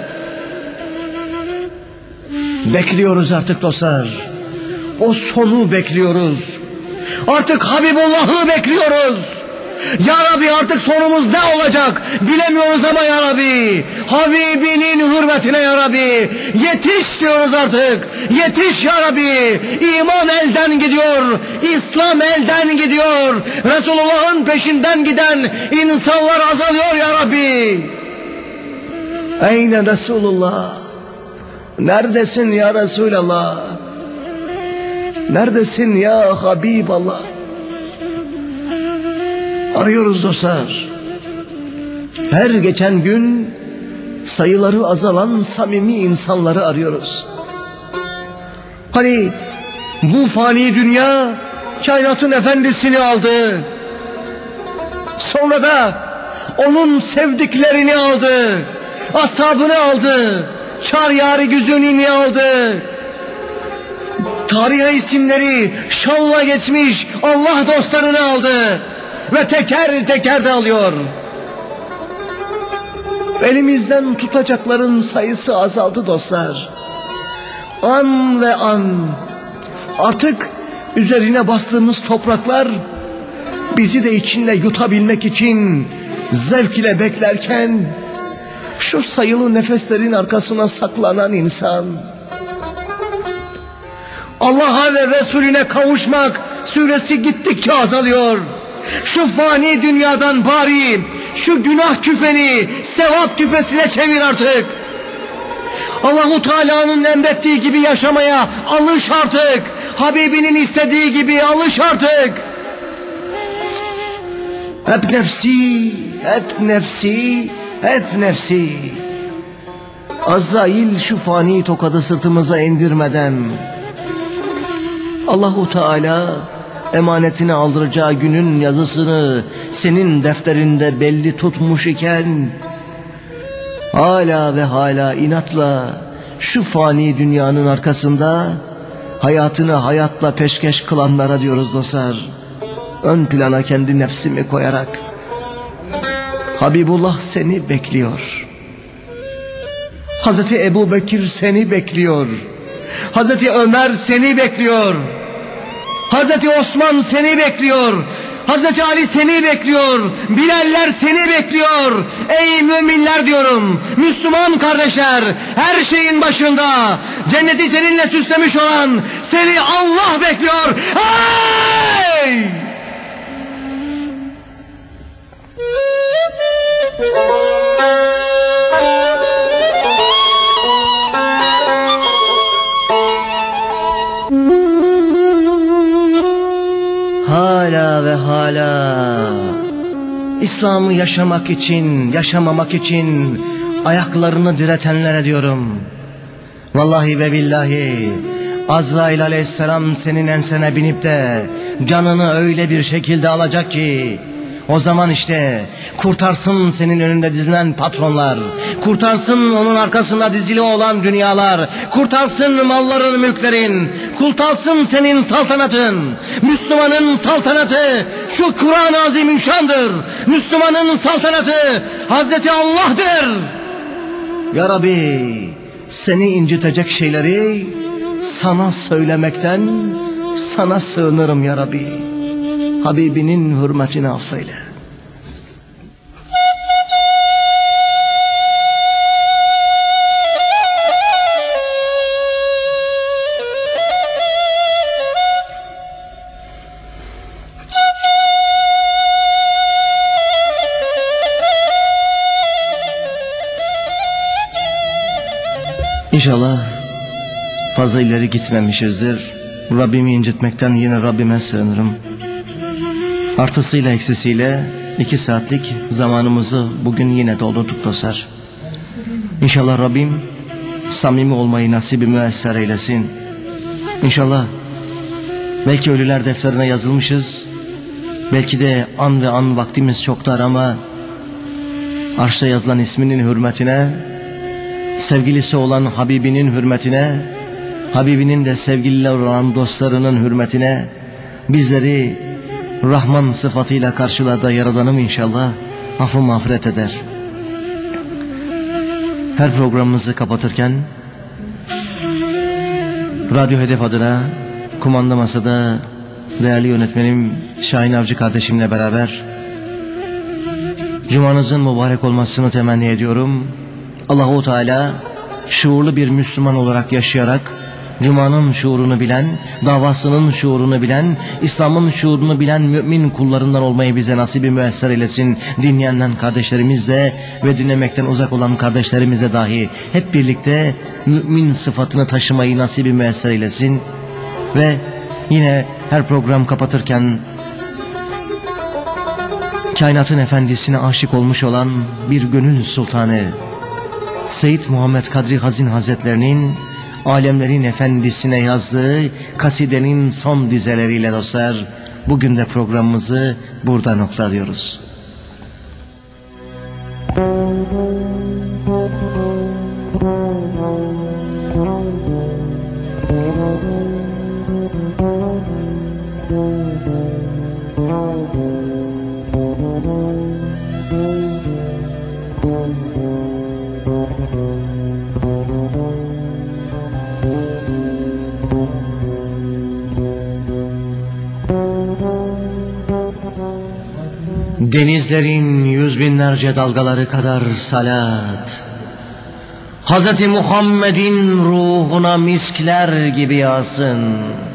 Bekliyoruz artık dostlar. O sonu bekliyoruz. Artık Habibullah'ı bekliyoruz. Ya Rabbi artık sonumuz ne olacak bilemiyoruz ama ya Rabbi, Habibinin hürmetine ya Rabbi, yetiş diyoruz artık. Yetiş ya Rabbi. İman elden gidiyor, İslam elden gidiyor, Resulullah'ın peşinden giden insanlar azalıyor ya Rabbi. Eyne Resulullah? Neredesin ya Resulallah? Neredesin ya Habiballah? Arıyoruz dostlar. Her geçen gün sayıları azalan samimi insanları arıyoruz. Hani bu fani dünya kainatın efendisini aldı. Sonra da onun sevdiklerini aldı. Ashabını aldı. Çar-yâri güzünini aldı. Tarihe isimleri şanla geçmiş Allah dostlarını aldı. Ve teker teker de alıyor. Elimizden tutacakların sayısı azaldı dostlar. An ve an. Artık üzerine bastığımız topraklar bizi de içinde yutabilmek için zevk ile beklerken şu sayılı nefeslerin arkasına saklanan insan, Allah'a ve Resulüne kavuşmak süresi gittikçe azalıyor. Şu fani dünyadan bari şu günah küpeni sevap küpesine çevir artık. Allahu Teala'nın emrettiği gibi yaşamaya alış artık. Habibinin istediği gibi alış artık. Hep nefsi, hep nefsi, hep nefsi. Azrail şu fani tokadı sırtımıza indirmeden Allahu Teala emanetini aldıracağı günün yazısını senin defterinde belli tutmuş iken hala ve hala inatla şu fani dünyanın arkasında hayatını hayatla peşkeş kılanlara diyoruz dostlar. Ön plana kendi nefsimi koyarak Habibullah seni bekliyor. Hazreti Ebu Bekir seni bekliyor. Hazreti Ömer seni bekliyor. Hazreti Osman seni bekliyor. Hazreti Ali seni bekliyor. Bilaller seni bekliyor. Ey müminler diyorum. Müslüman kardeşler, her şeyin başında cenneti seninle süslemiş olan seni Allah bekliyor. Hey! Hala ve hala İslam'ı yaşamak için, yaşamamak için ayaklarını diretenlere diyorum. Vallahi ve billahi Azrail aleyhisselam senin ensene binip de canını öyle bir şekilde alacak ki o zaman işte kurtarsın senin önünde dizilen patronlar, kurtarsın onun arkasında dizili olan dünyalar, kurtarsın malların, mülklerin, kurtarsın senin saltanatın. Müslümanın saltanatı şu Kur'an-ı Azimüşşan'dır. Müslümanın saltanatı Hazreti Allah'tır. Ya Rabbi, seni incitecek şeyleri sana söylemekten sana sığınırım ya Rabbi. Habibinin hürmetine affeyle. İnşallah fazla ileri gitmemişizdir. Rabbimi incitmekten yine Rabbime sığınırım. Artısıyla eksisiyle 2 saatlik zamanımızı bugün yine doldurduk dostlar. İnşallah Rabbim samimi olmayı nasibi müesser eylesin. İnşallah belki ölüler defterine yazılmışız. Belki de an ve an vaktimiz çok dar ama arşta yazılan isminin hürmetine, sevgilisi olan Habibinin hürmetine, Habibinin de sevgililer olan dostlarının hürmetine bizleri Rahman sıfatıyla karşılarda Yaradanım inşallah affı mağfiret eder. Her programımızı kapatırken Radyo Hedef adına kumanda masada değerli yönetmenim Şahin Avcı kardeşimle beraber Cumanızın mübarek olmasını temenni ediyorum. Allahu Teala şuurlu bir Müslüman olarak yaşayarak Cuma'nın şuurunu bilen, davasının şuurunu bilen, İslam'ın şuurunu bilen mümin kullarından olmayı bize nasibi müesser eylesin. Dinleyenler kardeşlerimizle ve dinlemekten uzak olan kardeşlerimize dahi hep birlikte mümin sıfatını taşımayı nasibi müesser eylesin. Ve yine her program kapatırken kainatın efendisine aşık olmuş olan bir gönül sultanı Seyyid Muhammed Kadri Hazin Hazretlerinin alemlerin efendisine yazdığı kasidenin son dizeleriyle dostlar, bugün de programımızı burada noktalıyoruz. Denizlerin yüz binlerce dalgaları kadar salat, Hz. Muhammed'in ruhuna miskler gibi yağsın.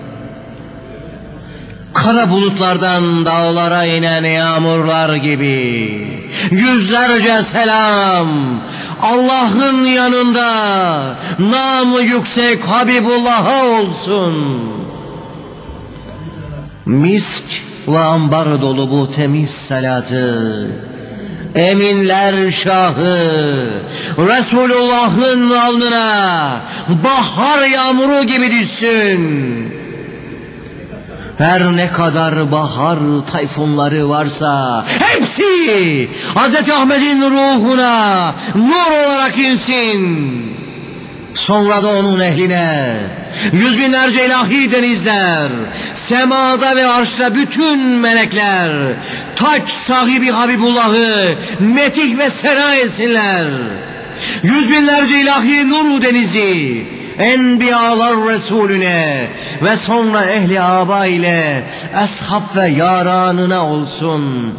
Kara bulutlardan dağlara inen yağmurlar gibi yüzlerce selam Allah'ın yanında namı yüksek Habibullah'a olsun. Misk ve ambar dolu bu temiz salatı eminler şahı Resulullah'ın alnına bahar yağmuru gibi düşsün. Her ne kadar bahar tayfunları varsa hepsi Hz. Ahmet'in ruhuna nur olarak insin. Sonra da onun ehline yüz binlerce ilahi denizler, semada ve arşta bütün melekler taç sahibi Habibullah'ı metih ve sena etsinler. Yüz binlerce ilahi nur denizi Enbiyalar Resulüne ve sonra ehli aba ile ashab ve yaranına olsun.